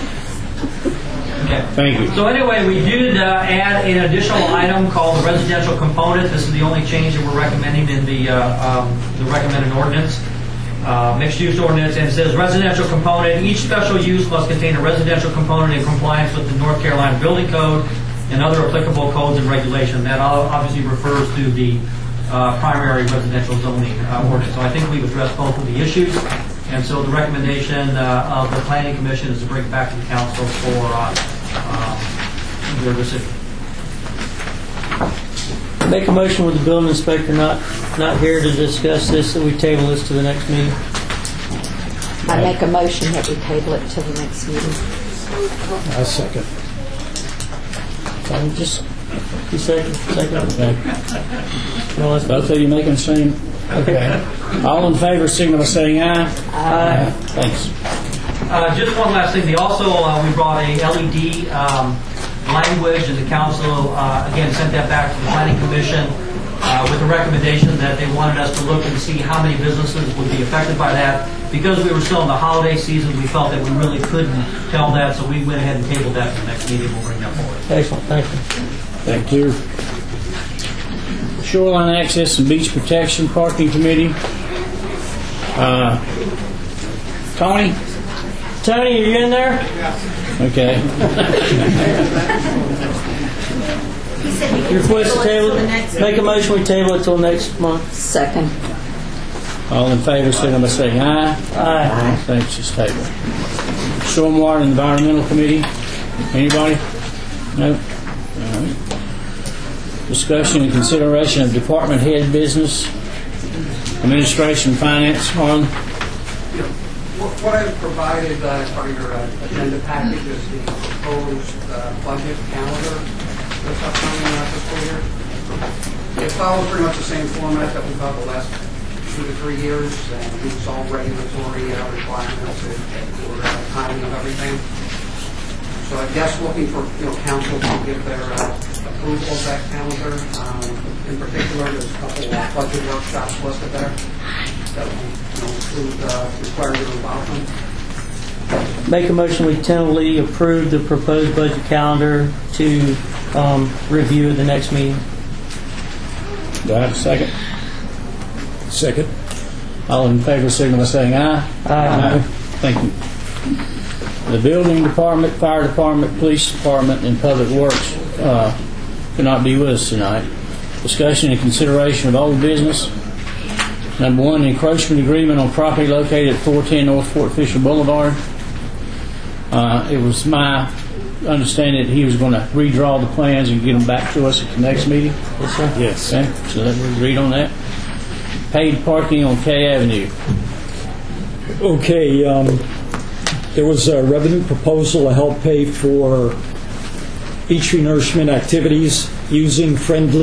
Okay. Thank you. So anyway, we did add an additional item called the residential component. This is the only change that we're recommending in the recommended ordinance, mixed use ordinance, and it says residential component. Each special use must contain a residential component in compliance with the North Carolina Building Code and other applicable codes and regulations. That obviously refers to the primary residential zoning ordinance. So I think we've addressed both of the issues. And so the recommendation of the Planning Commission is to bring it back to the council for their decision. Make a motion with the building inspector not here to discuss this, that we table this to the next meeting. I make a motion that we table it to the next meeting. I second. Just you second. Okay. Both of you making the same? Okay. All in favor, signal by saying aye. Aye. Thanks. Just one last thing. We brought a LED language, and the council again sent that back to the Planning Commission with the recommendation that they wanted us to look and see how many businesses would be affected by that. Because we were still in the holiday season, we felt that we really couldn't tell that, so we went ahead and tabled that for the next meeting. We'll bring that forward. Excellent. Thank you. Thank you. Shoreline Access and Beach Protection Parking Committee. Tony? Tony, are you in there? Okay. Your request to table it? Make a motion we table it till next month. Second. All in favor, signal by saying aye. Aye. Thanks, it's tabled. Stormwater and Environmental Committee. Anybody? No? All right. Discussion and consideration of department head business, administration, finance. On what I've provided as part of your agenda package is the proposed budget calendar that's upcoming fiscal year. It follows pretty much the same format that we've had the last 2 to 3 years, and meets all regulatory requirements for timing of everything. So I guess looking for council to give their approval of that calendar. In particular, there's a couple of budget workshops listed there that will include required involvement. Make a motion we tentatively approve the proposed budget calendar to review at the next meeting. do I have a second? Second. All in favor, signal by saying aye. Aye. Thank you. The building department, fire department, police department, and public works cannot be with us tonight. Discussion and consideration of old business. Number 1, encroachment agreement on property located at 410 North Fort Fisher Boulevard. It was my understanding that he was going to redraw the plans and get them back to us at the next meeting. Yes, sir. Yes. Okay. So that we read on that. Paid parking on K Avenue. Okay, there was a revenue proposal to help pay for beach renourishment activities using friendly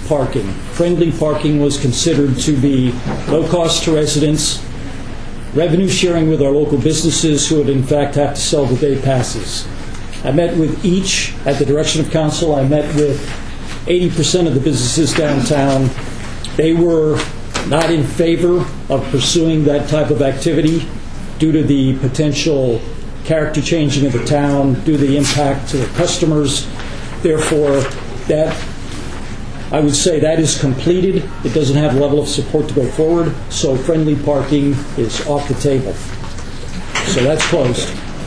parking. Friendly parking was considered to be low cost to residents, revenue sharing with our local businesses who would in fact have to sell the day passes. I met with each at the direction of council. I met with 80% of the businesses downtown. They were not in favor of pursuing that type of activity due to the potential character changing of the town, due to the impact to the customers. Therefore, that, I would say that is completed. It doesn't have a level of support to go forward, so friendly parking is off the table. So that's closed.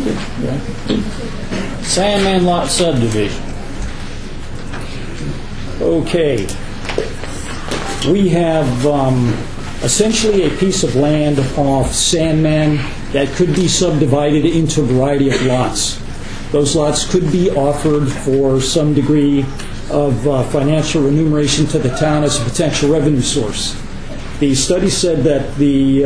Sandman Lot subdivision. Okay. We have essentially a piece of land off Sandman that could be subdivided into a variety of lots. Those lots could be offered for some degree of financial remuneration to the town as a potential revenue source. The study said that the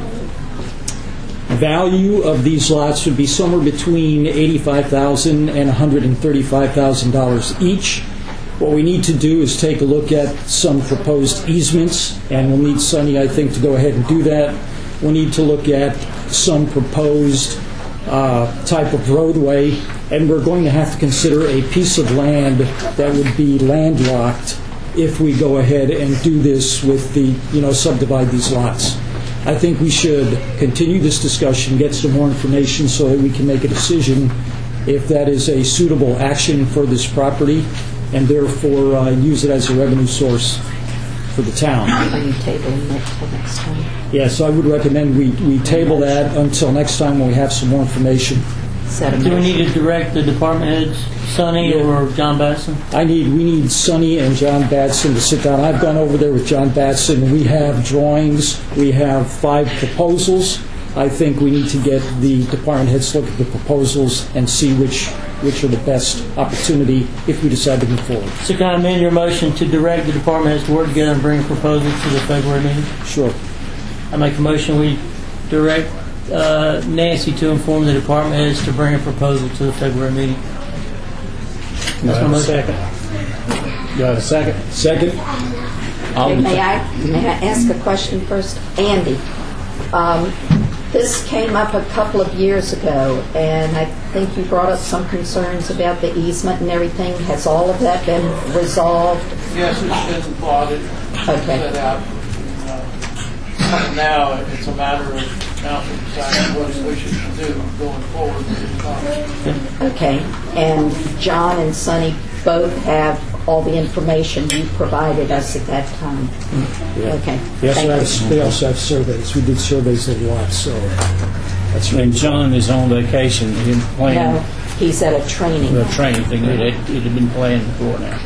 value of these lots would be somewhere between $85,000 and $135,000 each. What we need to do is take a look at some proposed easements, and we'll need Sonny, I think, to go ahead and do that. We'll need to look at some proposed type of roadway, and we're going to have to consider a piece of land that would be landlocked if we go ahead and do this with the, subdivide these lots. I think we should continue this discussion, get some more information so that we can make a decision if that is a suitable action for this property, and therefore use it as a revenue source for the town. Are you tabling it till next time? Yes, I would recommend we table that until next time when we have some more information. Do we need to direct the department heads, Sonny or John Batson? We need Sonny and John Batson to sit down. I've gone over there with John Batson. We have drawings. We have 5 proposals. I think we need to get the department heads to look at the proposals and see which are the best opportunity if we decide to move forward. So can I amend your motion to direct the department heads to work together and bring a proposal to the February meeting? Sure. I make a motion we direct Nancy to inform the department heads to bring a proposal to the February meeting. That's my motion. Second. You have a second? Second. May I ask a question first? Andy, this came up a couple of years ago, and I think you brought up some concerns about the easement and everything. Has all of that been resolved? Yes, it's been plotted, set out. Now it's a matter of council deciding what we should do going forward with this project. Okay, and John and Sonny both have all the information you provided us at that time. Yeah. Okay. They also have surveys. We did surveys of lots, so that's right. And John is on vacation. He didn't plan. No, he's at a training. The training thing. It had been planned before now.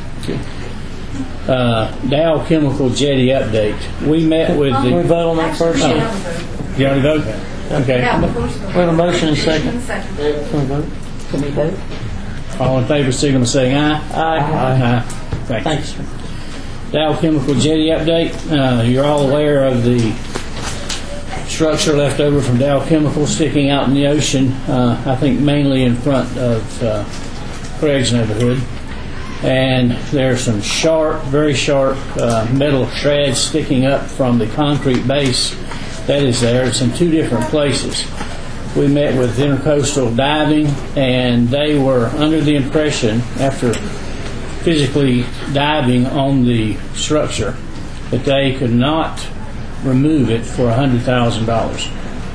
Dow Chemical Jetty update. We met with the... Can we vote on that first? You already voted? Okay. We have a motion and a second. Can we vote? All in favor, signal by saying aye. Aye. Thanks. Dow Chemical Jetty update. You're all aware of the structure left over from Dow Chemical sticking out in the ocean, I think mainly in front of Craig's neighborhood. And there's some very sharp metal shreds sticking up from the concrete base that is there. It's in 2 different places. We met with Intercoastal Diving, and they were under the impression, after physically diving on the structure, that they could not remove it for $100,000.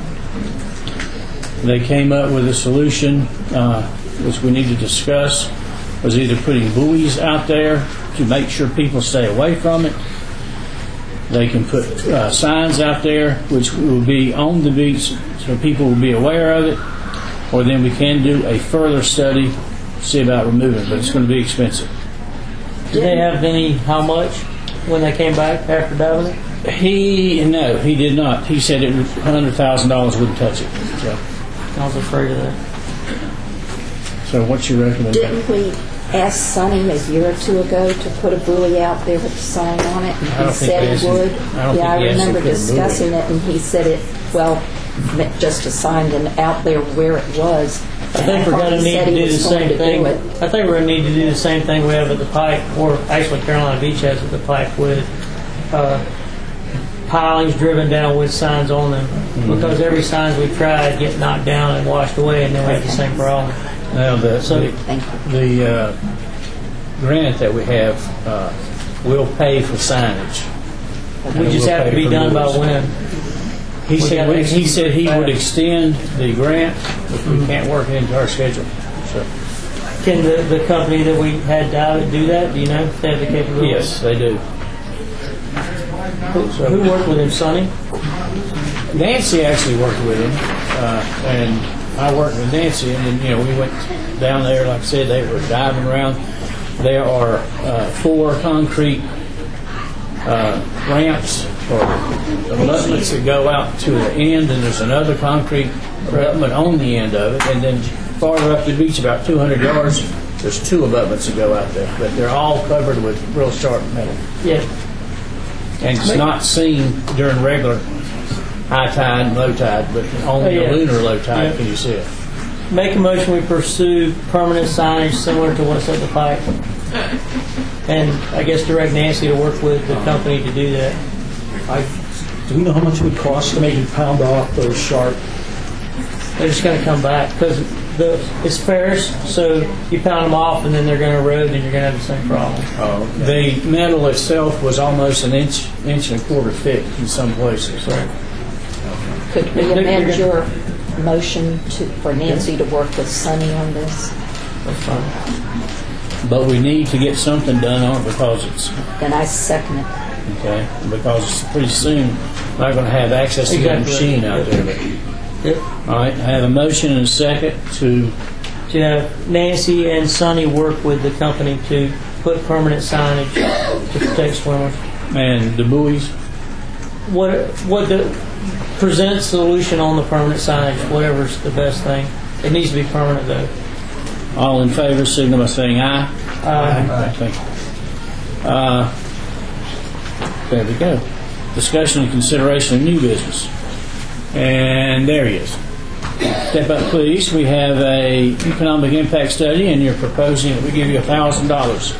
They came up with a solution, which we need to discuss, was either putting buoys out there to make sure people stay away from it. They can put signs out there which will be on the beach so people will be aware of it, or then we can do a further study to see about removing it, but it's going to be expensive. Did they have how much when they came back after diving it? No, he did not. He said it was $100,000 wouldn't touch it. So. I was afraid of that. So what's your recommendation? Didn't we ask Sonny a year or 2 ago to put a buoy out there with a sign on it, and he said he would? I remember discussing it, and he said just a sign, and out there where it was, I think we're going to need to do the same thing. I I think we're going to need to do the same thing we have at the Pike, or actually Carolina Beach has at the Pike, with pilings driven down with signs on them. Because every signs we tried get knocked down and washed away, and then we have the same problem. Now, the grant that we have will pay for signage. We just have to be done by when? He said he would extend the grant if we can't work it into our schedule. So. Can the company that we had do that? Do you know if they have the capability? Yes, they do. Who worked with him, Sonny? Nancy actually worked with him, and I worked with Nancy, and then we went down there. Like I said, they were diving around. There are 4 concrete ramps or abutments that go out to the end, and there's another concrete abutment on the end of it, and then farther up the beach, about 200 yards, there's 2 abutments that go out there, but they're all covered with real sharp metal. Yeah. And it's not seen during regular high tide and low tide, but only a lunar low tide can you see it. Make a motion we pursue permanent signage similar to what's at the Pike. And I guess direct Nancy to work with the company to do that. Do we know how much it would cost to maybe pound off those sharp? They're just going to come back because it's ferrous, so you pound them off and then they're going to erode and you're going to have the same problem. The metal itself was almost an inch and a quarter thick in some places. Right. Could we amend your motion for Nancy to work with Sonny on this? That's fine. But we need to get something done on it because it's... Then I second it. Okay, because pretty soon we're not going to have access to that machine out there. But, all right, I have a motion and a second to have Nancy and Sonny work with the company to put permanent signage to protect swimmers. And the buoys? Present a solution on the permanent signage, whatever's the best thing. It needs to be permanent, though. All in favor, signal by saying aye. Aye. Thank you. There we go. Discussion and consideration of new business. And there he is. Step up, please. We have a economic impact study, and you're proposing that we give you $1,000.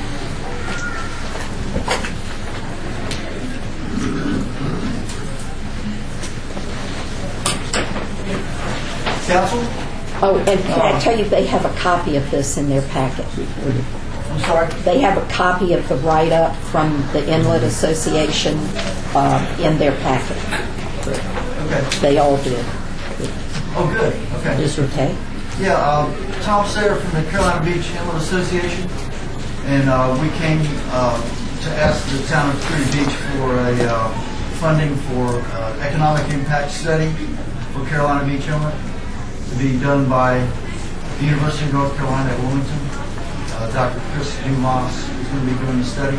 Council? Oh, and can I tell you, they have a copy of this in their packet. I'm sorry? They have a copy of the write-up from the Inlet Association in their packet. Okay. They all did. Oh, good. Okay. Is okay? Yeah, Tom Sayer from the Carolina Beach Inlet Association, and we came to ask the town of Curry Beach for a funding for economic impact study for Carolina Beach Inlet to be done by the University of North Carolina at Wilmington. Dr. Chris Dumas is going to be doing the study.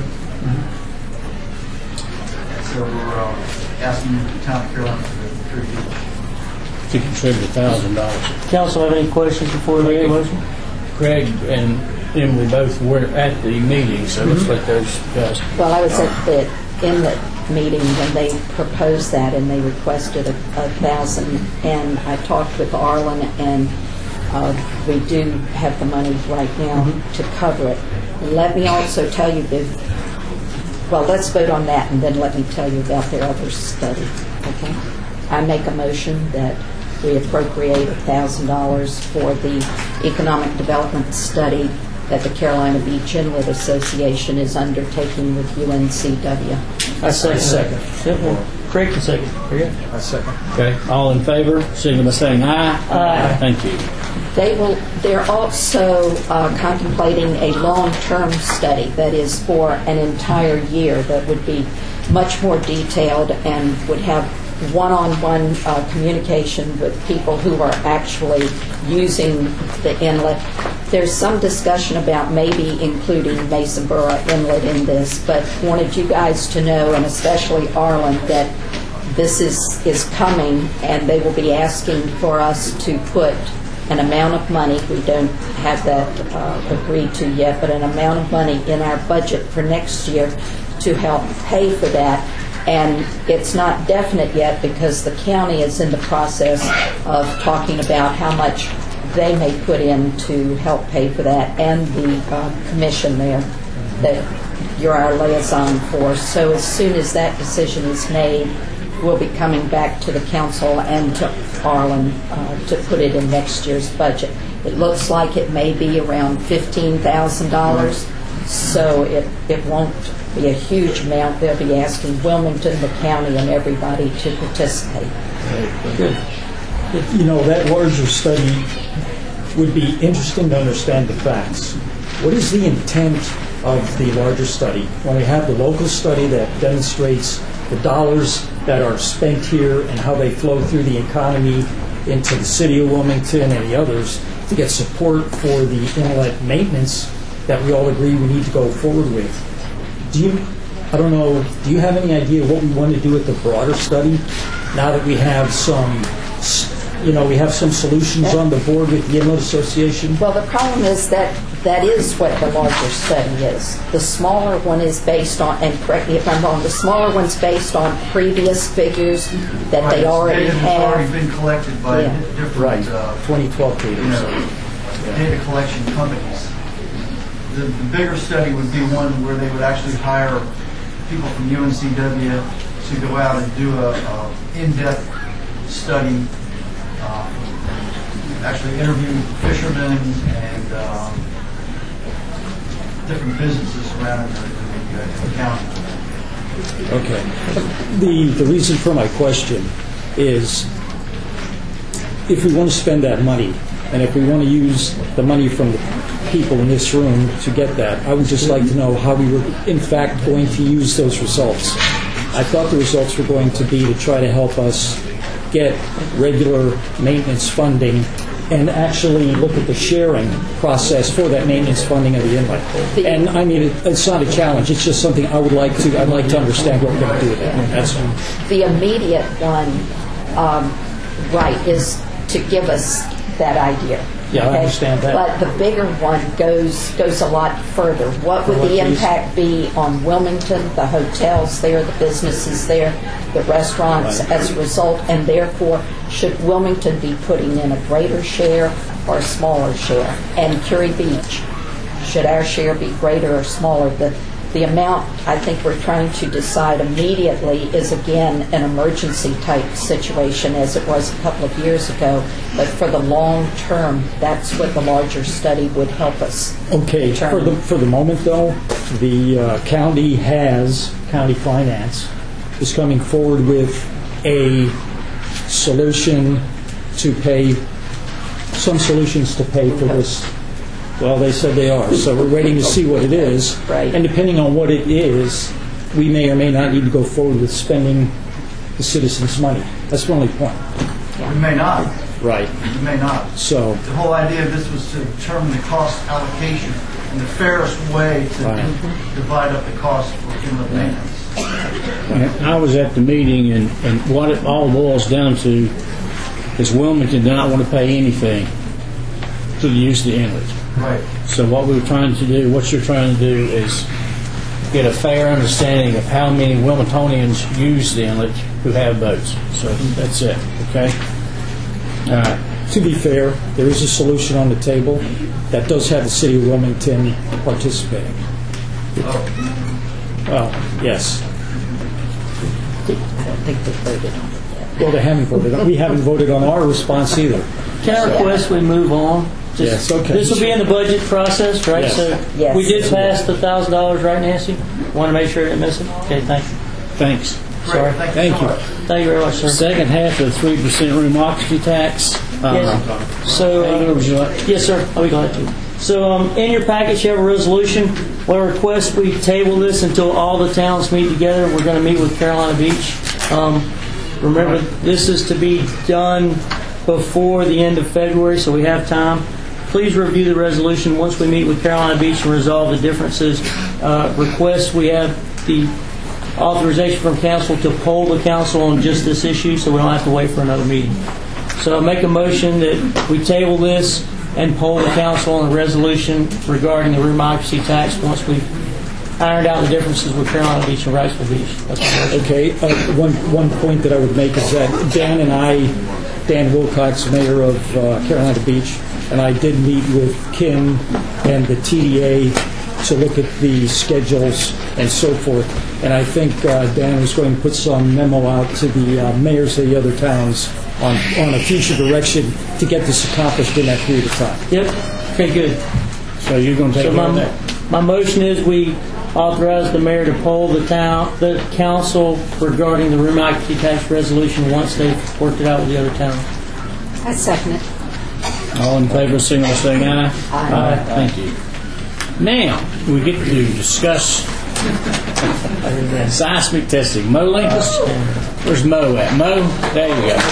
So we're asking the town of Carolina for Curry Beach to contribute $1,000. Council have any questions before we make a motion? Craig and Emily both were at the meeting, so let's let those guys. Well, I was at the Inlet meeting when they proposed that, and they requested $1,000. And I talked with Arlen, and we do have the money right now to cover it. And let me also tell you that. Well, let's vote on that, and then let me tell you about their other study. Okay? I make a motion that we appropriate $1,000 for the economic development study that the Carolina Beach Inlet Association is undertaking with UNCW. I second. Craig can second. I second. Okay. All in favor, signal by saying aye. Aye. Thank you. They're also contemplating a long-term study that is for an entire year that would be much more detailed and would have one-on-one communication with people who are actually using the inlet. There's some discussion about maybe including Masonboro Inlet in this, but wanted you guys to know, and especially Arlen, that this is coming, and they will be asking for us to put an amount of money, we don't have that agreed to yet, but an amount of money in our budget for next year to help pay for that. And it's not definite yet because the county is in the process of talking about how much they may put in to help pay for that, and the commission there that you're our liaison for. So as soon as that decision is made, we'll be coming back to the council and to Arlen to put it in next year's budget. It looks like it may be around $15,000, so it won't be a huge amount. They'll be asking Wilmington, the county, and everybody to participate. Good. You know, that larger study would be interesting to understand the facts. What is the intent of the larger study? When we have the local study that demonstrates the dollars that are spent here and how they flow through the economy into the city of Wilmington and the others to get support for the inlet maintenance that we all agree we need to go forward with. Do you have any idea what we want to do with the broader study now that we have some solutions on the board with the Inlet Association? Well, the problem is that is what the larger study is. The smaller one is based on, and correct me if I'm wrong, the smaller one's based on previous figures that they already data have. It's already been collected by different 2012 data. Data collection companies. The bigger study would be one where they would actually hire people from UNCW to go out and do a in-depth study, actually interview fishermen and different businesses around the county. Okay. The reason for my question is if we want to spend that money, and if we want to use the money from the people in this room to get that, I would just like to know how we were in fact going to use those results. I thought the results were going to be to try to help us get regular maintenance funding and actually look at the sharing process for that maintenance funding of the inlet. And I mean, it's not a challenge. It's just something I'd like to understand what we're going to do with it. That's the immediate one, is to give us that idea. Yeah, I understand that. But the bigger one goes a lot further. What would the impact be on Wilmington, the hotels there, the businesses there, the restaurants as a result, and therefore should Wilmington be putting in a greater share or a smaller share? And Curie Beach, should our share be greater or smaller? The amount I think we're trying to decide immediately is, again, an emergency type situation as it was a couple of years ago. But for the long term, that's what the larger study would help us determine. For the moment, though, the county finance is coming forward with a solution to pay, some solutions to pay for this. Well, they said they are, so we're waiting to see what it is. Right. And depending on what it is, we may or may not need to go forward with spending the citizens' money. That's the only point. We may not. Right. We may not. So the whole idea of this was to determine the cost allocation and the fairest way to divide up the cost for inlet maintenance. I was at the meeting, and what it all boils down to is Wilmington did not want to pay anything to the use of the inlet. Right. So what you're trying to do is get a fair understanding of how many Wilmingtonians use the inlet who have boats. So that's it, okay? All right. To be fair, there is a solution on the table that does have the city of Wilmington participating. Well, yes. I don't think they voted on it yet. Well, they haven't voted on. We haven't voted on our response either. Can I request we move on? Yes, okay. This will be in the budget process, right? Yes. So we did pass the $1,000, right, Nancy? Want to make sure I didn't miss it? Okay, thank you. Thanks. Sorry. Thank you. Thank you very much, sir. Second half of the 3% room occupancy tax. Yes. So, yes, sir. I'll be glad to. So, in your package, you have a resolution. What I request we table this until all the towns meet together. We're going to meet with Carolina Beach. Remember, this is to be done before the end of February, so we have time. Please review the resolution once we meet with Carolina Beach and resolve the differences. Request we have the authorization from council to poll the council on just this issue, so we don't have to wait for another meeting. So I'll make a motion that we table this and poll the council on the resolution regarding the room occupancy tax once we've ironed out the differences with Carolina Beach and Wrightsville Beach. Okay. One point that I would make is that Dan Wilcox, mayor of Carolina Beach, and I did meet with Kim and the TDA to look at the schedules and so forth. And I think Dan was going to put some memo out to the mayors of the other towns on a future direction to get this accomplished in that period of time. Yep. Okay, good. So you're going to take care of that? My motion is we authorize the mayor to poll the council regarding the room occupancy tax resolution once they've worked it out with the other towns. I second it. All in favor, signal by saying aye. Aye. Thank you. Now, we get to discuss seismic testing. Mo Linkus? Where's Mo at? Mo? There you go.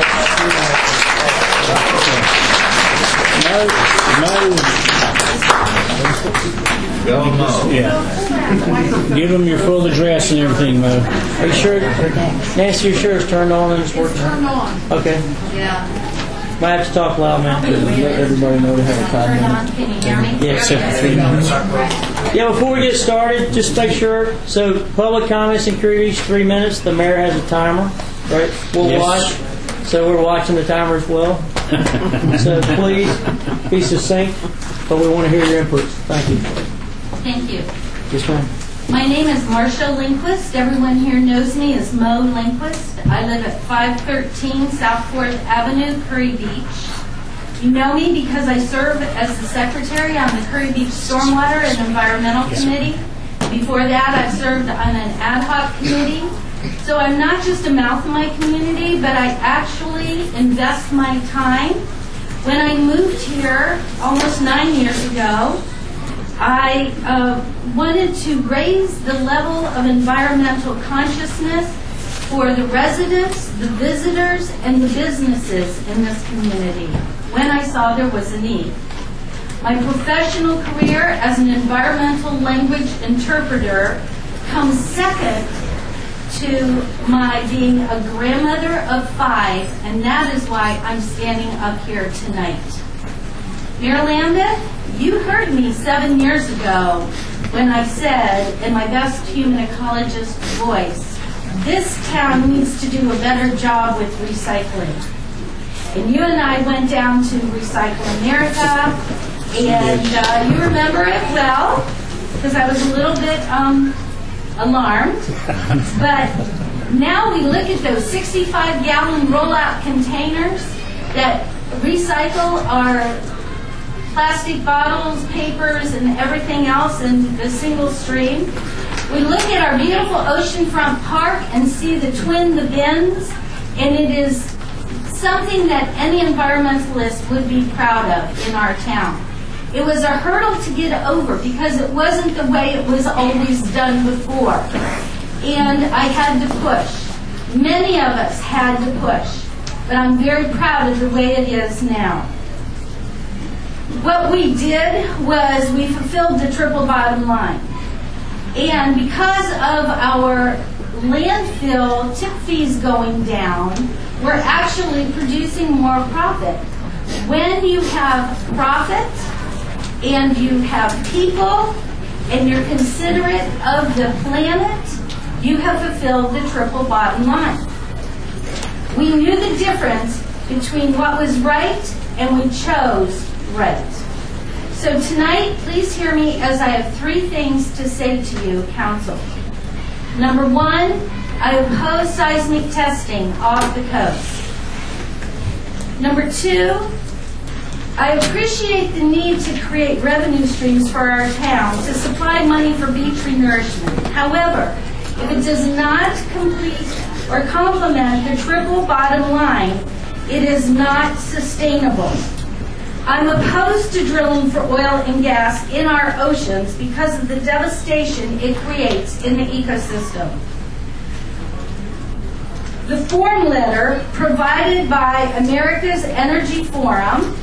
Mo. Yeah. Give them your full address and everything, Mo. Are you sure? Nancy, you sure it's turned on and it's working? It's turned on. Okay. Yeah. Might have to talk loud, man. Let everybody know to have a time. Can you hear me? Yeah, except for 3 minutes. Yeah, before we get started, just make sure. So, public comments and queries, 3 minutes. The mayor has a timer, right? We'll watch. So, we're watching the timer as well. So, please be succinct, but we want to hear your input. Thank you. Thank you. Yes, ma'am. My name is Marcia Lindquist. Everyone here knows me as Mo Lindquist. I live at 513 South 4th Avenue, Curry Beach. You know me because I serve as the secretary on the Curry Beach Stormwater and Environmental Committee. Before that, I served on an ad hoc committee. So I'm not just a mouth in my community, but I actually invest my time. When I moved here almost 9 years ago, I wanted to raise the level of environmental consciousness for the residents, the visitors, and the businesses in this community when I saw there was a need. My professional career as an environmental language interpreter comes second to my being a grandmother of 5, and that is why I'm standing up here tonight. Mayor Lambeth, you heard me 7 years ago when I said, in my best human ecologist voice, this town needs to do a better job with recycling. And you and I went down to Recycle America, and you remember it well, because I was a little bit alarmed. But now we look at those 65-gallon rollout containers that recycle our plastic bottles, papers, and everything else in the single stream. We look at our beautiful oceanfront park and see the bins, and it is something that any environmentalist would be proud of in our town. It was a hurdle to get over because it wasn't the way it was always done before. And I had to push. Many of us had to push. But I'm very proud of the way it is now. What we did was we fulfilled the triple bottom line. And because of our landfill tip fees going down, we're actually producing more profit. When you have profit and you have people and you're considerate of the planet, you have fulfilled the triple bottom line. We knew the difference between what was right and we chose right. So tonight, please hear me as I have 3 things to say to you, Council. Number 1, I oppose seismic testing off the coast. Number 2, I appreciate the need to create revenue streams for our town to supply money for beach renourishment. However, if it does not complete or complement the triple bottom line, it is not sustainable. I'm opposed to drilling for oil and gas in our oceans because of the devastation it creates in the ecosystem. The form letter provided by America's Energy Forum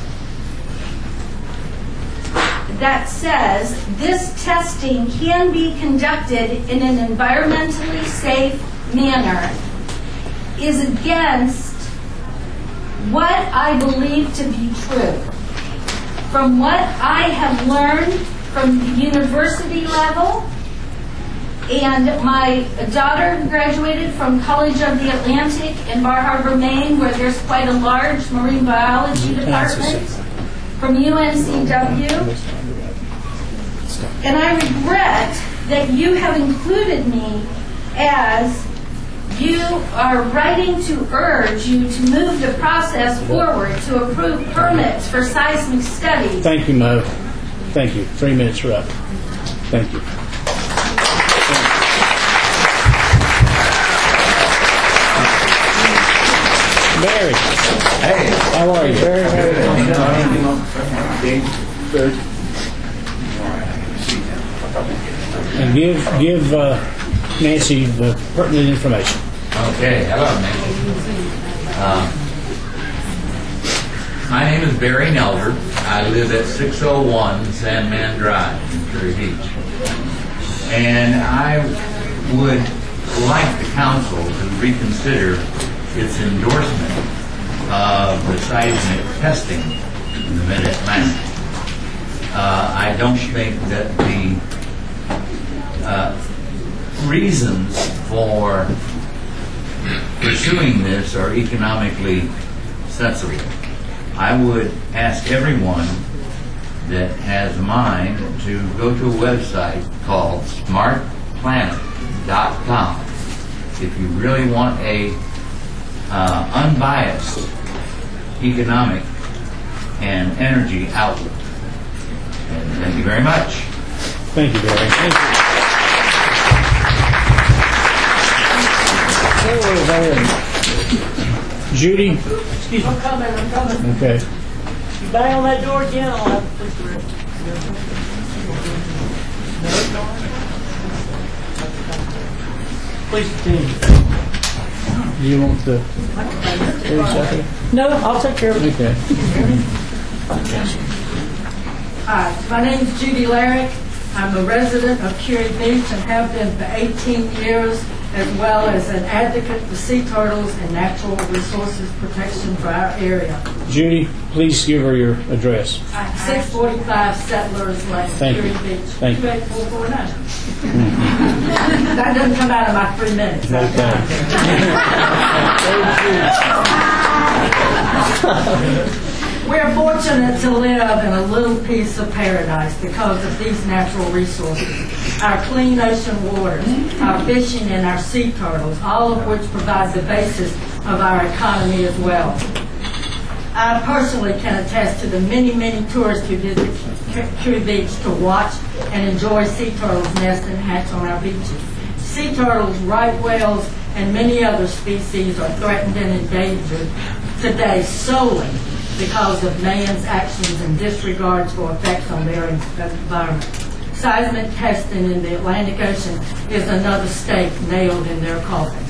that says this testing can be conducted in an environmentally safe manner is against what I believe to be true. From what I have learned from the university level, and my daughter graduated from College of the Atlantic in Bar Harbor, Maine, where there's quite a large marine biology department. from UNCW, and I regret that you have included me as you are writing to urge you to move the process forward to approve permits for seismic studies. Thank you, Mo. Thank you. 3 minutes are up. Thank you. Barry. Hey. How are you? Very. And give Nancy the pertinent information. Okay. Hello, Nancy. My name is Barry Nelder. I live at 601 Sandman Drive in Curry Beach. And I would like the council to reconsider its endorsement of the seismic testing in the Mid-Atlantic. I don't think that the reasons for pursuing this are economically sensible. I would ask everyone that has a mind to go to a website called smartplanet.com if you really want a unbiased economic and energy outlook. And thank you very much. Thank you, Barry. Thank you. Judy? Excuse me. I'm coming. Okay. You bang on that door again, I'll have to push the rest. Please continue. You want the 30 seconds? No, I'll take care of it. Okay. Hi, my name is Judy Larrick. I'm a resident of Curie Beach and have been for 18 years, as well as an advocate for sea turtles and natural resources protection for our area. Judy, please give her your address. 645 Settlers Lane, Thank you. Curie Beach, Thank you. 28449. That doesn't come out of my 3 minutes. No thanks. We're fortunate to live in a little piece of paradise because of these natural resources. Our clean ocean waters, our fishing, and our sea turtles, all of which provide the basis of our economy as well. I personally can attest to the many, many tourists who visit Curie Beach to watch and enjoy sea turtles nest and hatch on our beaches. Sea turtles, right whales, and many other species are threatened and endangered today solely because of man's actions and disregards for effects on their environment. Seismic testing in the Atlantic Ocean is another stake nailed in their coffin.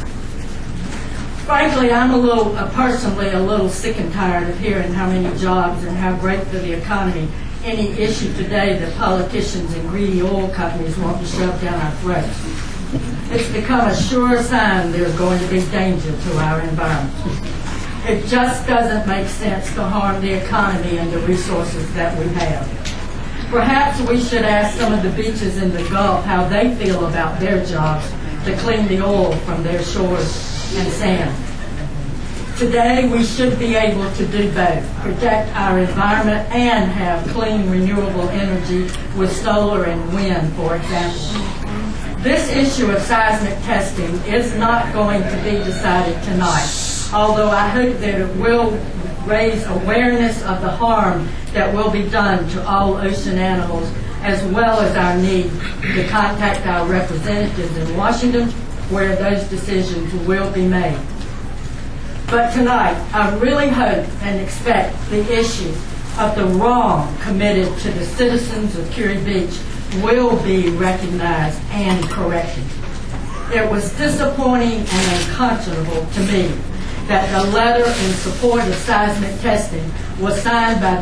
Frankly, I'm personally a little sick and tired of hearing how many jobs and how great for the economy any issue today that politicians and greedy oil companies want to shove down our throats. It's become a sure sign there's going to be danger to our environment. It just doesn't make sense to harm the economy and the resources that we have. Perhaps we should ask some of the beaches in the Gulf how they feel about their jobs to clean the oil from their shores and sand. Today, we should be able to do both, protect our environment and have clean, renewable energy with solar and wind, for example. This issue of seismic testing is not going to be decided tonight, although I hope that it will raise awareness of the harm that will be done to all ocean animals, as well as our need to contact our representatives in Washington, where those decisions will be made. But tonight, I really hope and expect the issue of the wrong committed to the citizens of Curie Beach will be recognized and corrected. It was disappointing and unconscionable to me that the letter in support of seismic testing was signed by